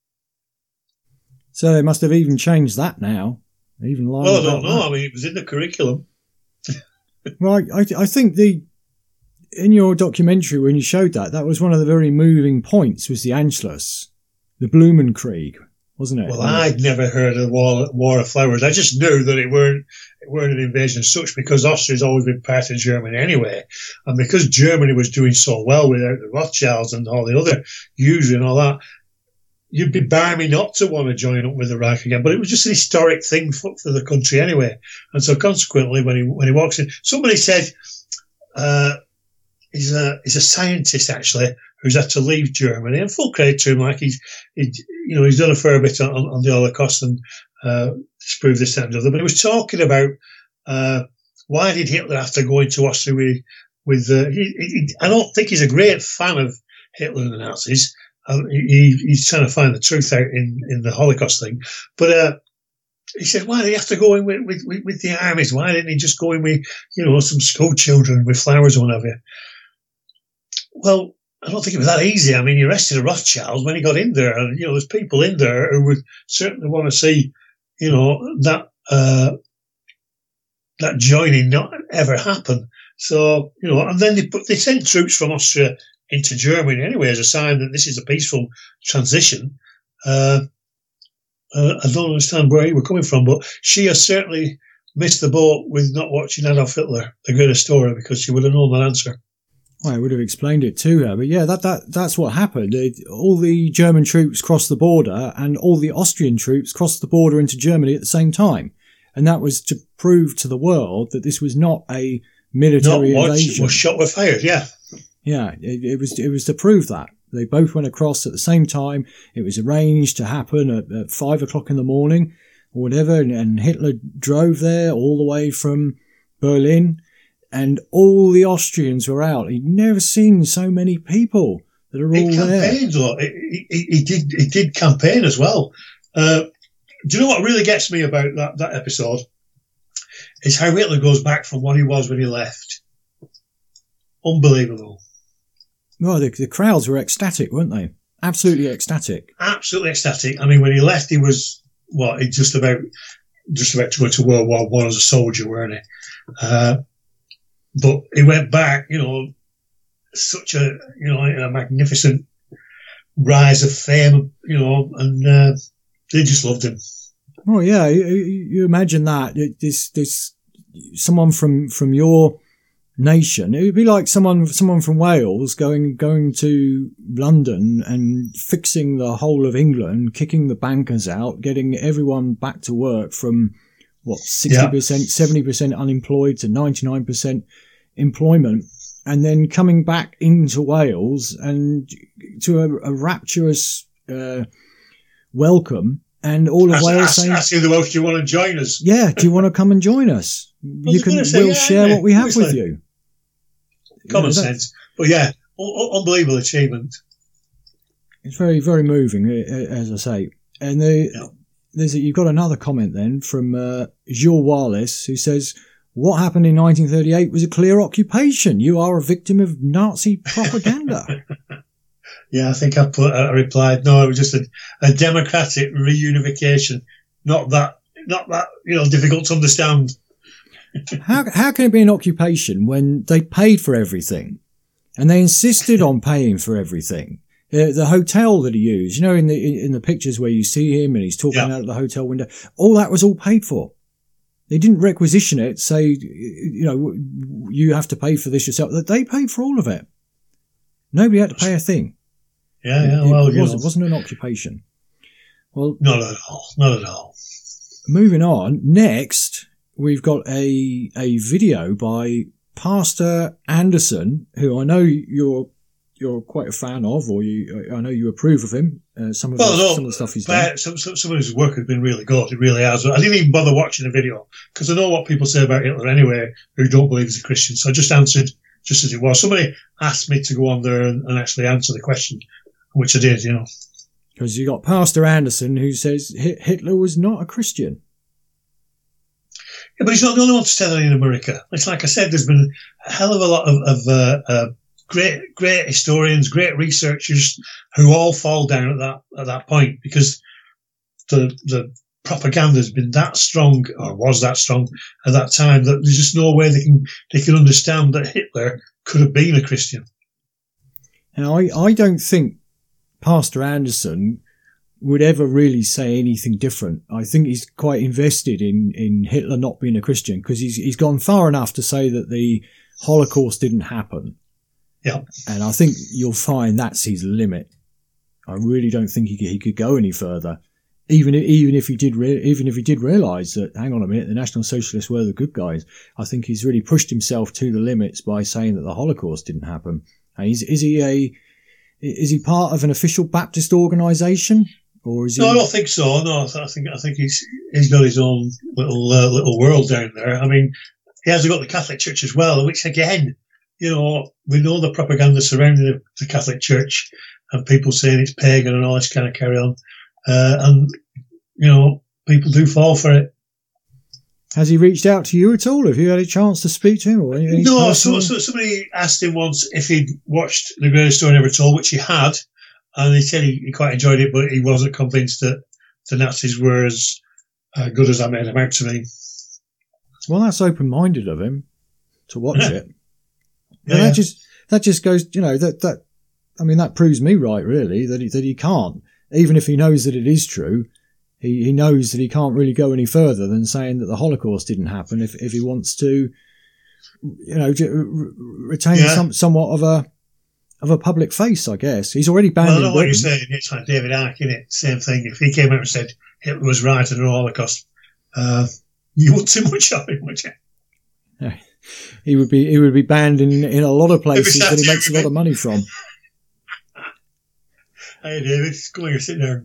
So they must have even changed that now. Even well, I don't know. That. I mean, it was in the curriculum. Well, I, I think the in your documentary when you showed that, that was one of the very moving points. Was the Anschluss, the Blumenkrieg, wasn't it? Well, I'd never heard of the War, War of Flowers. I just knew that it weren't it weren't an invasion as such because Austria's always been part of Germany anyway, and because Germany was doing so well without the Rothschilds and all the other usury and all that. You'd be barmy not to want to join up with the Reich again, but it was just an historic thing for, for the country anyway. And so consequently, when he when he walks in, somebody said uh, he's a he's a scientist actually who's had to leave Germany, and full credit to him, like he's he, you know he's done a fair bit on, on the Holocaust and uh, disproved this and other. But he was talking about uh, why did Hitler have to go into Austria with with uh, he, he, I don't think he's a great fan of Hitler and the Nazis. he, he's trying to find the truth out in, in the Holocaust thing. But uh, he said, why did he have to go in with, with, with, with the armies? Why didn't he just go in with, you know, some school children with flowers or whatever? Well, I don't think it was that easy. I mean, he arrested a Rothschild when he got in there. And, you know, there's people in there who would certainly want to see, you know, that uh, that joining not ever happen. So, you know, and then they put, they sent troops from Austria into Germany anyway as a sign that this is a peaceful transition. Uh, uh, I don't understand where you were coming from, but she has certainly missed the boat with not watching Adolf Hitler, the Great Story, because she would have known that answer. Well, I would have explained it to her, but yeah, that, that that's what happened. It, all the German troops crossed the border and all the Austrian troops crossed the border into Germany at the same time. And that was to prove to the world that this was not a military not invasion. Was shot were fired, yeah. Yeah, it, it was it was to prove that. They both went across at the same time. It was arranged to happen at, at five o'clock in the morning or whatever, and, and Hitler drove there all the way from Berlin. And all the Austrians were out. He'd never seen so many people that are he all campaigned, there. Though. He, he, he did. He did campaign as well. Uh, do you know what really gets me about that, that episode? Is how Hitler goes back from what he was when he left. Unbelievable. Well, the, the crowds were ecstatic, weren't they? Absolutely ecstatic. Absolutely ecstatic. I mean, when he left, he was what? He just about just about to go to World War One as a soldier, weren't he? Uh, But he went back, you know, such a, you know, a magnificent rise of fame, you know, and uh, they just loved him. Oh yeah, you, you imagine that this this someone from from your nation. It would be like someone someone from Wales going going to London and fixing the whole of England, kicking the bankers out, getting everyone back to work from what sixty percent, seventy percent unemployed to ninety-nine percent employment, and then coming back into Wales and to a, a rapturous uh, welcome. And all of ask, Wales ask, saying, asking the Welsh, do you want to join us? Yeah, do you want to come and join us? You can, say, we'll yeah, share yeah, what we have obviously. with you. Common you know, sense. But yeah, un- unbelievable achievement. It's very, very moving, as I say. And the, yeah. there's a, you've got another comment then from uh, Jules Wallace, who says, what happened in nineteen thirty-eight was a clear occupation. You are a victim of Nazi propaganda. Yeah, I think I put. I replied, no, it was just a, a democratic reunification. Not that, not that, you know, difficult to understand. how how can it be an occupation when they paid for everything, and they insisted on paying for everything? Uh, the hotel that he used, you know, in the in, in the pictures where you see him and he's talking yeah. out of the hotel window, all that was all paid for. They didn't requisition it, say, you know, you have to pay for this yourself. They paid for all of it. Nobody had to pay a thing. Yeah, yeah, well, it, you was, know. it wasn't an occupation. Well, not at all, not at all. Moving on, next we've got a a video by Pastor Anderson, who I know you're you're quite a fan of, or you I know you approve of him. Uh, some of well, the, no, some of the stuff he's but done. Some, some, some of his work has been really good. It really has. I didn't even bother watching the video because I know what people say about Hitler anyway, who don't believe he's a Christian. So I just answered just as it was. Somebody asked me to go on there and, and actually answer the question, which I did, you know. Because you got Pastor Anderson who says Hitler was not a Christian. Yeah, but he's not the only one to say that in America. It's like I said, there's been a hell of a lot of, of uh, uh, great, great historians, great researchers who all fall down at that at that point because the the propaganda has been that strong, or was that strong at that time, that there's just no way they can they can understand that Hitler could have been a Christian. Now, I, I don't think Pastor Anderson would ever really say anything different. I think he's quite invested in, in Hitler not being a Christian because he's he's gone far enough to say that the Holocaust didn't happen. Yeah. And I think you'll find that's his limit. I really don't think he could, he could go any further. Even if, even if he did, re- even if he did realise that, hang on a minute, the National Socialists were the good guys. I think he's really pushed himself to the limits by saying that the Holocaust didn't happen. And is, is he a, is he part of an official Baptist organisation, or is he? No, I don't think so. No, I think I think he's he's got his own little uh, little world down there. I mean, he has got the Catholic Church as well, which again, you know, we know the propaganda surrounding the, the Catholic Church. and people saying it's pagan and all this kind of carry on. Uh, and, you know, people do fall for it. Has he reached out to you at all? Have you had a chance to speak to him? Or any, any no, so, so somebody asked him once if he'd watched The Greatest Story Never Told, which he had, and he said he, he quite enjoyed it, but he wasn't convinced that the Nazis were as uh, good as I made them out to be. Well, that's open-minded of him to watch Yeah. it. Yeah. And that just that just goes, you know, that that I mean, that proves me right, really, that he, that he can't, even if he knows that it is true. He he knows that he can't really go any further than saying that the Holocaust didn't happen. If if he wants to, you know, to retain Yeah. some somewhat of a of a public face, I guess he's already banned. Well, I in know what you're Britain. saying. It's like David Icke, isn't it? Same thing. If he came out and said Hitler was right and the Holocaust, uh, you wouldn't see much of him, would you? He would be he would be banned in, in a lot of places that he sad makes a to lot of money from. Hey, David, come on, you sit there.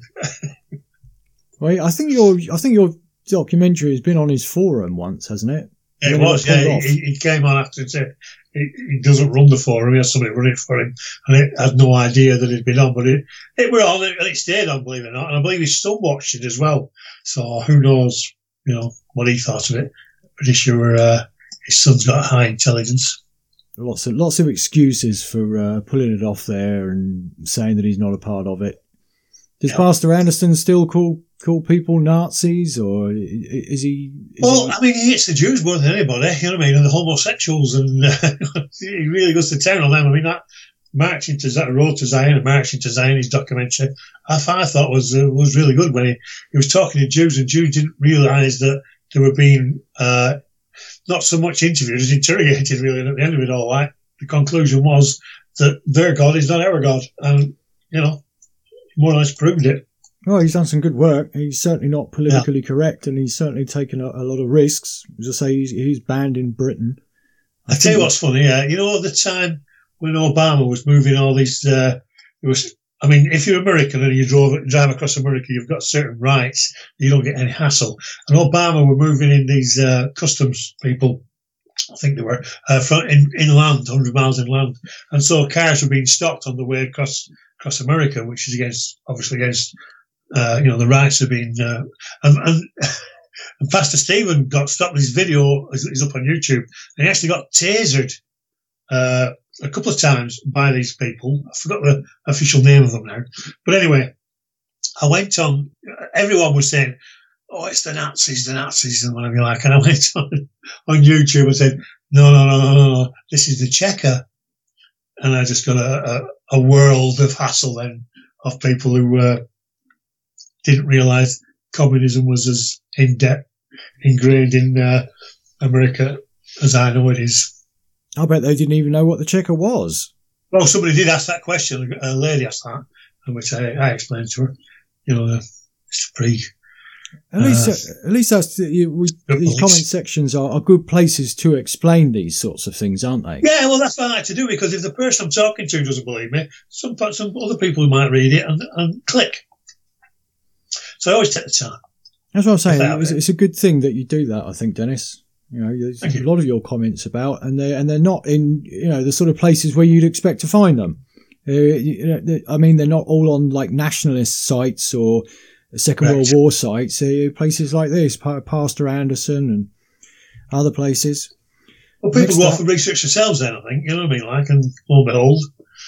Well, I think your I think your documentary has been on his forum once, hasn't it? Yeah, And it then was, got pulled yeah. off. He, he came on after and said he, he doesn't run the forum. He has somebody run it for him. And he had no idea that it'd been on, but it, it were on and it stayed on, believe it or not. And I believe his son watched it as well. So who knows, you know, what he thought of it. Pretty sure uh, his son's got high intelligence. Lots of lots of excuses for uh, pulling it off there and saying that he's not a part of it. Does Yeah. Pastor Anderson still call call people Nazis, or i- is he? Is Well, he I mean, he hates the Jews more than anybody, you know what I mean, and the homosexuals, and uh, he really goes to town on them. I mean, that marching to Zion, Road to Zion, and marching to Zion, his documentary, I, th- I thought was uh, was really good when he, he was talking to Jews, and Jews didn't realise that they were being uh, not so much interviewed as interrogated, really. And at the end of it all, like, the conclusion was that their God is not our God, and you know, more or less proved it. well, he's done some good work. He's certainly not politically correct, and he's certainly taken a, a lot of risks. As I say, he's, he's banned in Britain. I tell you what's funny, yeah. You know, at the time when Obama was moving all these, uh, it was, I mean, if you're American and you drove, drive across America, you've got certain rights. You don't get any hassle. And Obama were moving in these uh, customs people, I think they were, uh, from, in, inland, one hundred miles inland. And so cars were being stopped on the way across across America, which is against, obviously against, uh, you know, the rights of being, uh, and, and And Pastor Stephen got stopped. His video is, is up on YouTube, and he actually got tasered uh, a couple of times by these people. I forgot the official name of them now. But anyway, I went on. Everyone was saying, "Oh, it's the Nazis, the Nazis," and whatever you like. And I went on on YouTube and said, "No, no, no, no, no, no. This is the Checker." And I just got a, a, a world of hassle then of people who uh, didn't realise communism was as in depth ingrained in uh, America as I know it is. I bet they didn't even know what the Checker was. Well, somebody did ask that question. A lady asked that, which I, I explained to her. You know, it's pretty. At least, Uh, at least that's you, we, good these points. comment sections are, are good places to explain these sorts of things, aren't they? Yeah, well, that's what I like to do, because if the person I'm talking to doesn't believe me, some some other people might read it and, and click. So I always take the time. That's what I'm saying. About It's, it. it's a good thing that you do that, I think, Dennis. You know, there's Thank a you. lot of your comments about, and they and they're not in, you know, the sort of places where you'd expect to find them. Uh, you know, they- I mean, they're not all on like nationalist sites or Second Right. World War sites. Uh, places like this, Pa- Pastor Anderson and other places. Well, people Next go up- off and research themselves then, I think. You know what I mean? Like, and lo and behold.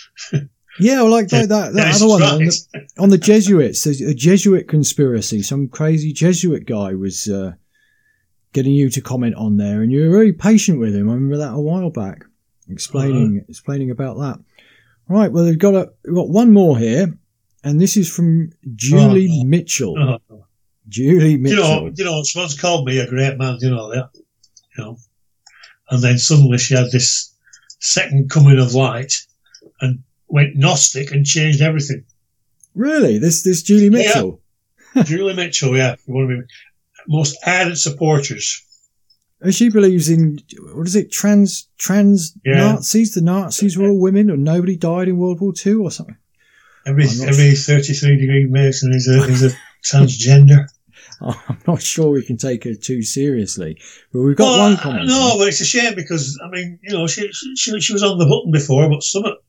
Yeah, well, like that, that, that Dennis other is one on right. the, on the Jesuits, there's a Jesuit conspiracy. Some crazy Jesuit guy was uh, getting you to comment on there, and you were very patient with him. I remember that a while back, explaining explaining about that. Right, well, we've got a we've got one more here, and this is from Julie Oh, no. Mitchell. Oh. Julie You Mitchell. know, you know, someone's called me a great man, you know that. You know. And then suddenly she had this second coming of light and went Gnostic and changed everything. Really, this this Julie Mitchell. Julie Mitchell, yeah, one of my most ardent supporters. And she believes in, what is it, trans trans Yeah. Nazis? The Nazis were all women, and nobody died in World War Two or something. Every I'm not every thirty-three degree Mason is a is a transgender. I'm not sure we can take her too seriously, but we've got Well, one I- comment. No, but it's a shame because I mean, you know, she she she was on the button before, but some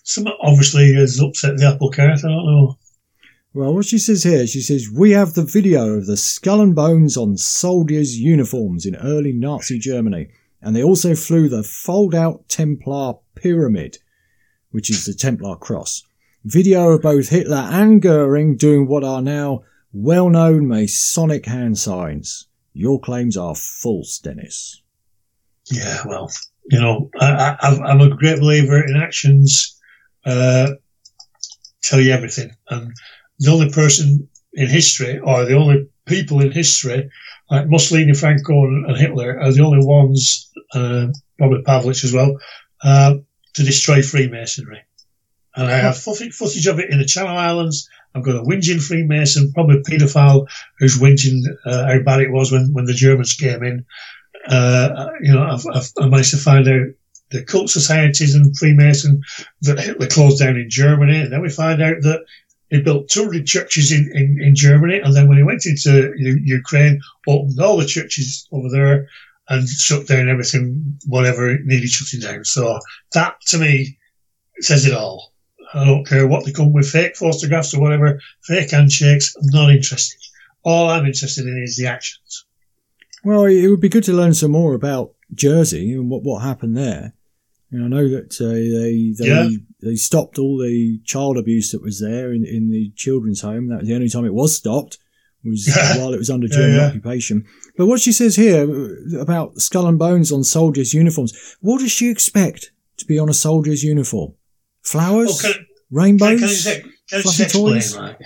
some obviously has upset the apple cart. I don't know. Well, what she says here, she says, we have the video of the skull and bones on soldiers' uniforms in early Nazi Germany. And they also flew the fold-out Templar pyramid, which is the Templar cross. Video of both Hitler and Goering doing what are now well-known Masonic hand signs. Your claims are false, Dennis. Yeah, well, you know, I, I, I'm a great believer in actions uh, tell you everything. And the only person in history, or the only people in history, like Mussolini, Franco, and Hitler, are the only ones, uh, probably Pavlich as well, uh, to destroy Freemasonry. And I have footage of it in the Channel Islands. I've got a whinging Freemason, probably a paedophile, who's whinging uh, how bad it was when, when the Germans came in. Uh, you know, I've, I've I managed to find out the cult societies and Freemason that Hitler closed down in Germany. And then we find out that he built two hundred churches in, in, in Germany. And then when he went into U- Ukraine, opened all the churches over there and shut down everything, whatever it needed shutting down. So that, to me, says it all. I don't care what they come with, fake photographs or whatever, fake handshakes. I'm not interested. All I'm interested in is the actions. Well, it would be good to learn some more about Jersey and what, what happened there. You know, I know that uh, they they Yeah. they stopped all the child abuse that was there in, in the children's home. That was the only time it was stopped, was while it was under German yeah, yeah. occupation. But what she says here about skull and bones on soldiers' uniforms, what does she expect to be on a soldier's uniform? Flowers? Well, can, rainbows? Can, can I just, can I just fluffy explain, toys? right?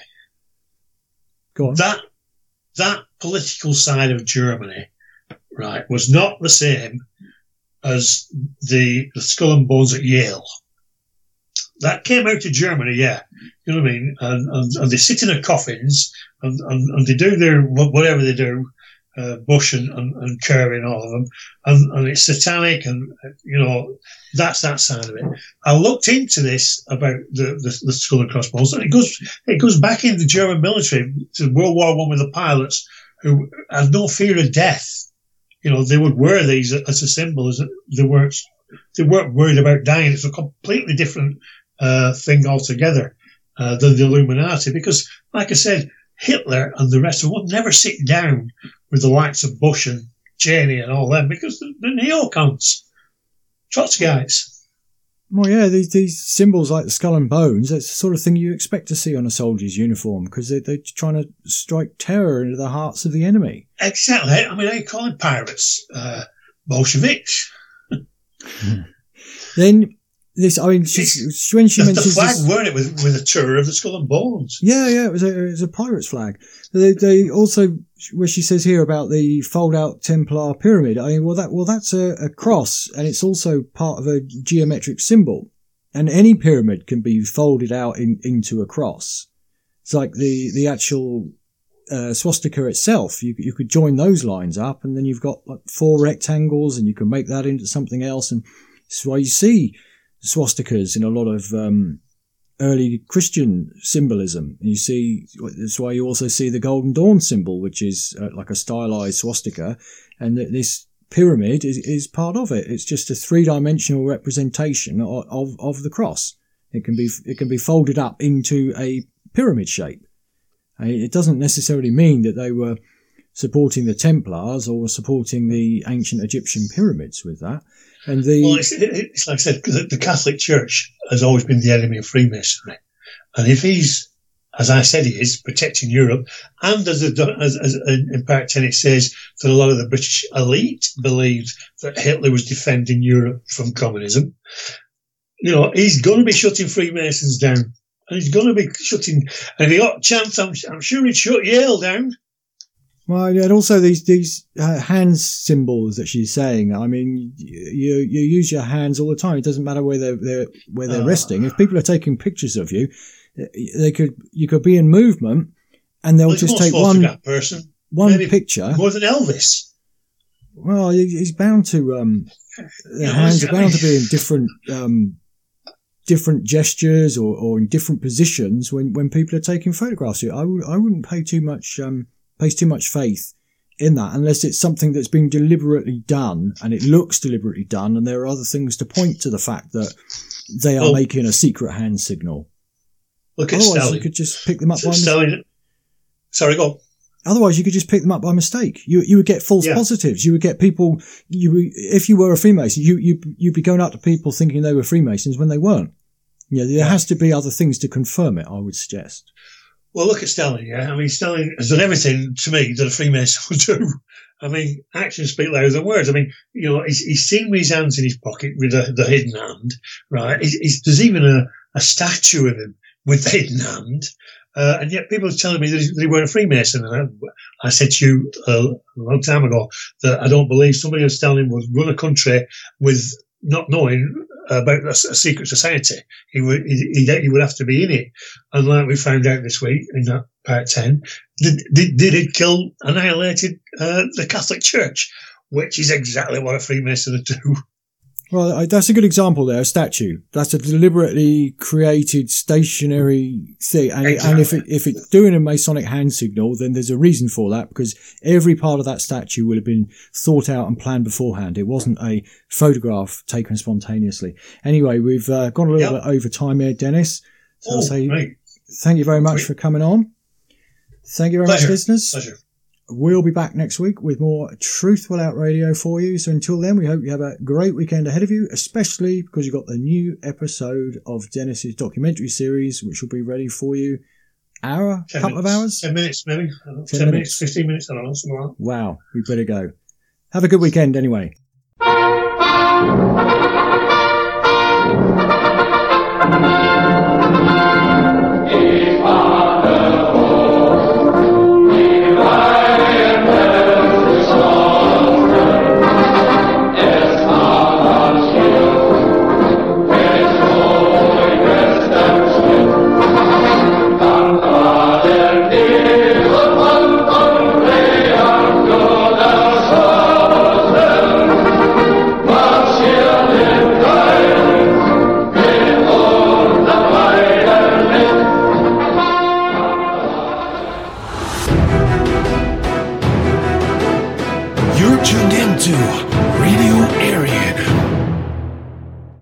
Go on. That, that political side of Germany, right, was not the same as the, the skull and bones at Yale. That came out of Germany, yeah. You know what I mean? And, and, and they sit in their coffins and, and, and they do their, whatever they do, uh, Bush and, and, and Kerry and all of them. And, and it's satanic and, you know, that's that side of it. I looked into this about the, the, the skull and crossbones, and it goes, it goes back in the German military to World War One with the pilots who had no fear of death. You know, they would wear these as a symbol, as they weren't, they weren't worried about dying. It's a completely different uh, thing altogether uh, than the Illuminati, because, like I said, Hitler and the rest of them would never sit down with the likes of Bush and Cheney and all them, because they're, they're neocons, Trotskyites. Well, yeah, these, these symbols like the skull and bones, that's the sort of thing you expect to see on a soldier's uniform, because they, they're trying to strike terror into the hearts of the enemy. Exactly. I mean, they call them pirates, uh, Bolsheviks. Then this, I mean, she's, when she the, mentions the flag, this, weren't it, with, with a tour of the skull and bones? yeah, yeah, it was a, it was a pirate's flag. They, they also, where she says here about the fold-out Templar pyramid, I mean, well, that, well, that's a, a cross, and it's also part of a geometric symbol. And any pyramid can be folded out in, into a cross. It's like the, the actual uh, swastika itself. You, you could join those lines up, and then you've got like four rectangles, and you can make that into something else. And that's why you see swastikas in a lot of um, early Christian symbolism. You see, that's why you also see the Golden Dawn symbol, which is uh, like a stylized swastika, and th- this pyramid is, is part of it. It's just a three-dimensional representation of, of of the cross. It can be it can be folded up into a pyramid shape. It doesn't necessarily mean that they were supporting the Templars or supporting the ancient Egyptian pyramids with that. And the well, it's, it's like I said, the Catholic Church has always been the enemy of Freemasonry, and if he's, as I said, he is protecting Europe, and as, a, as, as in part ten it says that a lot of the British elite believed that Hitler was defending Europe from communism. You know, he's going to be shutting Freemasons down, and he's going to be shutting. And if he got a chance, I'm, I'm sure he'd shut Yale down. Well, and also these these uh, hand symbols that she's saying. I mean, you you use your hands all the time. It doesn't matter where they're, they're where they're uh, resting. If people are taking pictures of you, they could you could be in movement, and they'll well, just take one person, one picture. More than Elvis. Well, he's bound to. Um, their you hands know, are bound to be in different um, different gestures or, or in different positions when, when people are taking photographs of you. I w- I wouldn't pay too much. Um, place too much faith in that unless it's something that's been deliberately done and it looks deliberately done, and there are other things to point to the fact that they are well, making a secret hand signal. Look at Otherwise, Stalin. you could just pick them up by Stalin. mistake. Sorry, go on. Otherwise, you could just pick them up by mistake. You you would get false Yeah. positives. You would get people. You if you were a Freemason, you you you'd be going up to people thinking they were Freemasons when they weren't. Yeah, there Yeah. has to be other things to confirm it, I would suggest. Well, look at Stalin, yeah? I mean, Stalin has done everything to me that a Freemason would do. I mean, actions speak louder than words. I mean, you know, he's, he's seen with his hands in his pocket with the, the hidden hand, right? He's, he's, there's even a, a statue of him with the hidden hand. Uh, and yet people are telling me that he, that he weren't a Freemason. And I, I said to you uh, a long time ago that I don't believe somebody of Stalin would run a country with not knowing about a, a secret society. He would he, he would have to be in it. And like we found out this week in that part ten, did, did, did it kill, annihilated uh, the Catholic Church, which is exactly what a Freemason would do. Well, I- that's a good example there, a statue. That's a deliberately created stationary thing. And, it, and if it, if it's doing a Masonic hand signal, then there's a reason for that, because every part of that statue would have been thought out and planned beforehand. It wasn't a photograph taken spontaneously. Anyway, we've uh, gone a little Yep. bit over time here, Dennis. So Oh, I'll say right. thank you very much Great. for coming on. Thank you very Pleasure. much, listeners. Pleasure. We'll be back next week with more Truthful Out Radio for you. So until then, we hope you have a great weekend ahead of you, especially because you've got the new episode of Dennis's documentary series, which will be ready for you. Hour? Ten Couple minutes. of hours? Ten minutes, maybe. I don't know, Ten Ten, minutes. minutes, fifteen minutes, I don't know, something like that. Wow, we better go. Have a good weekend anyway.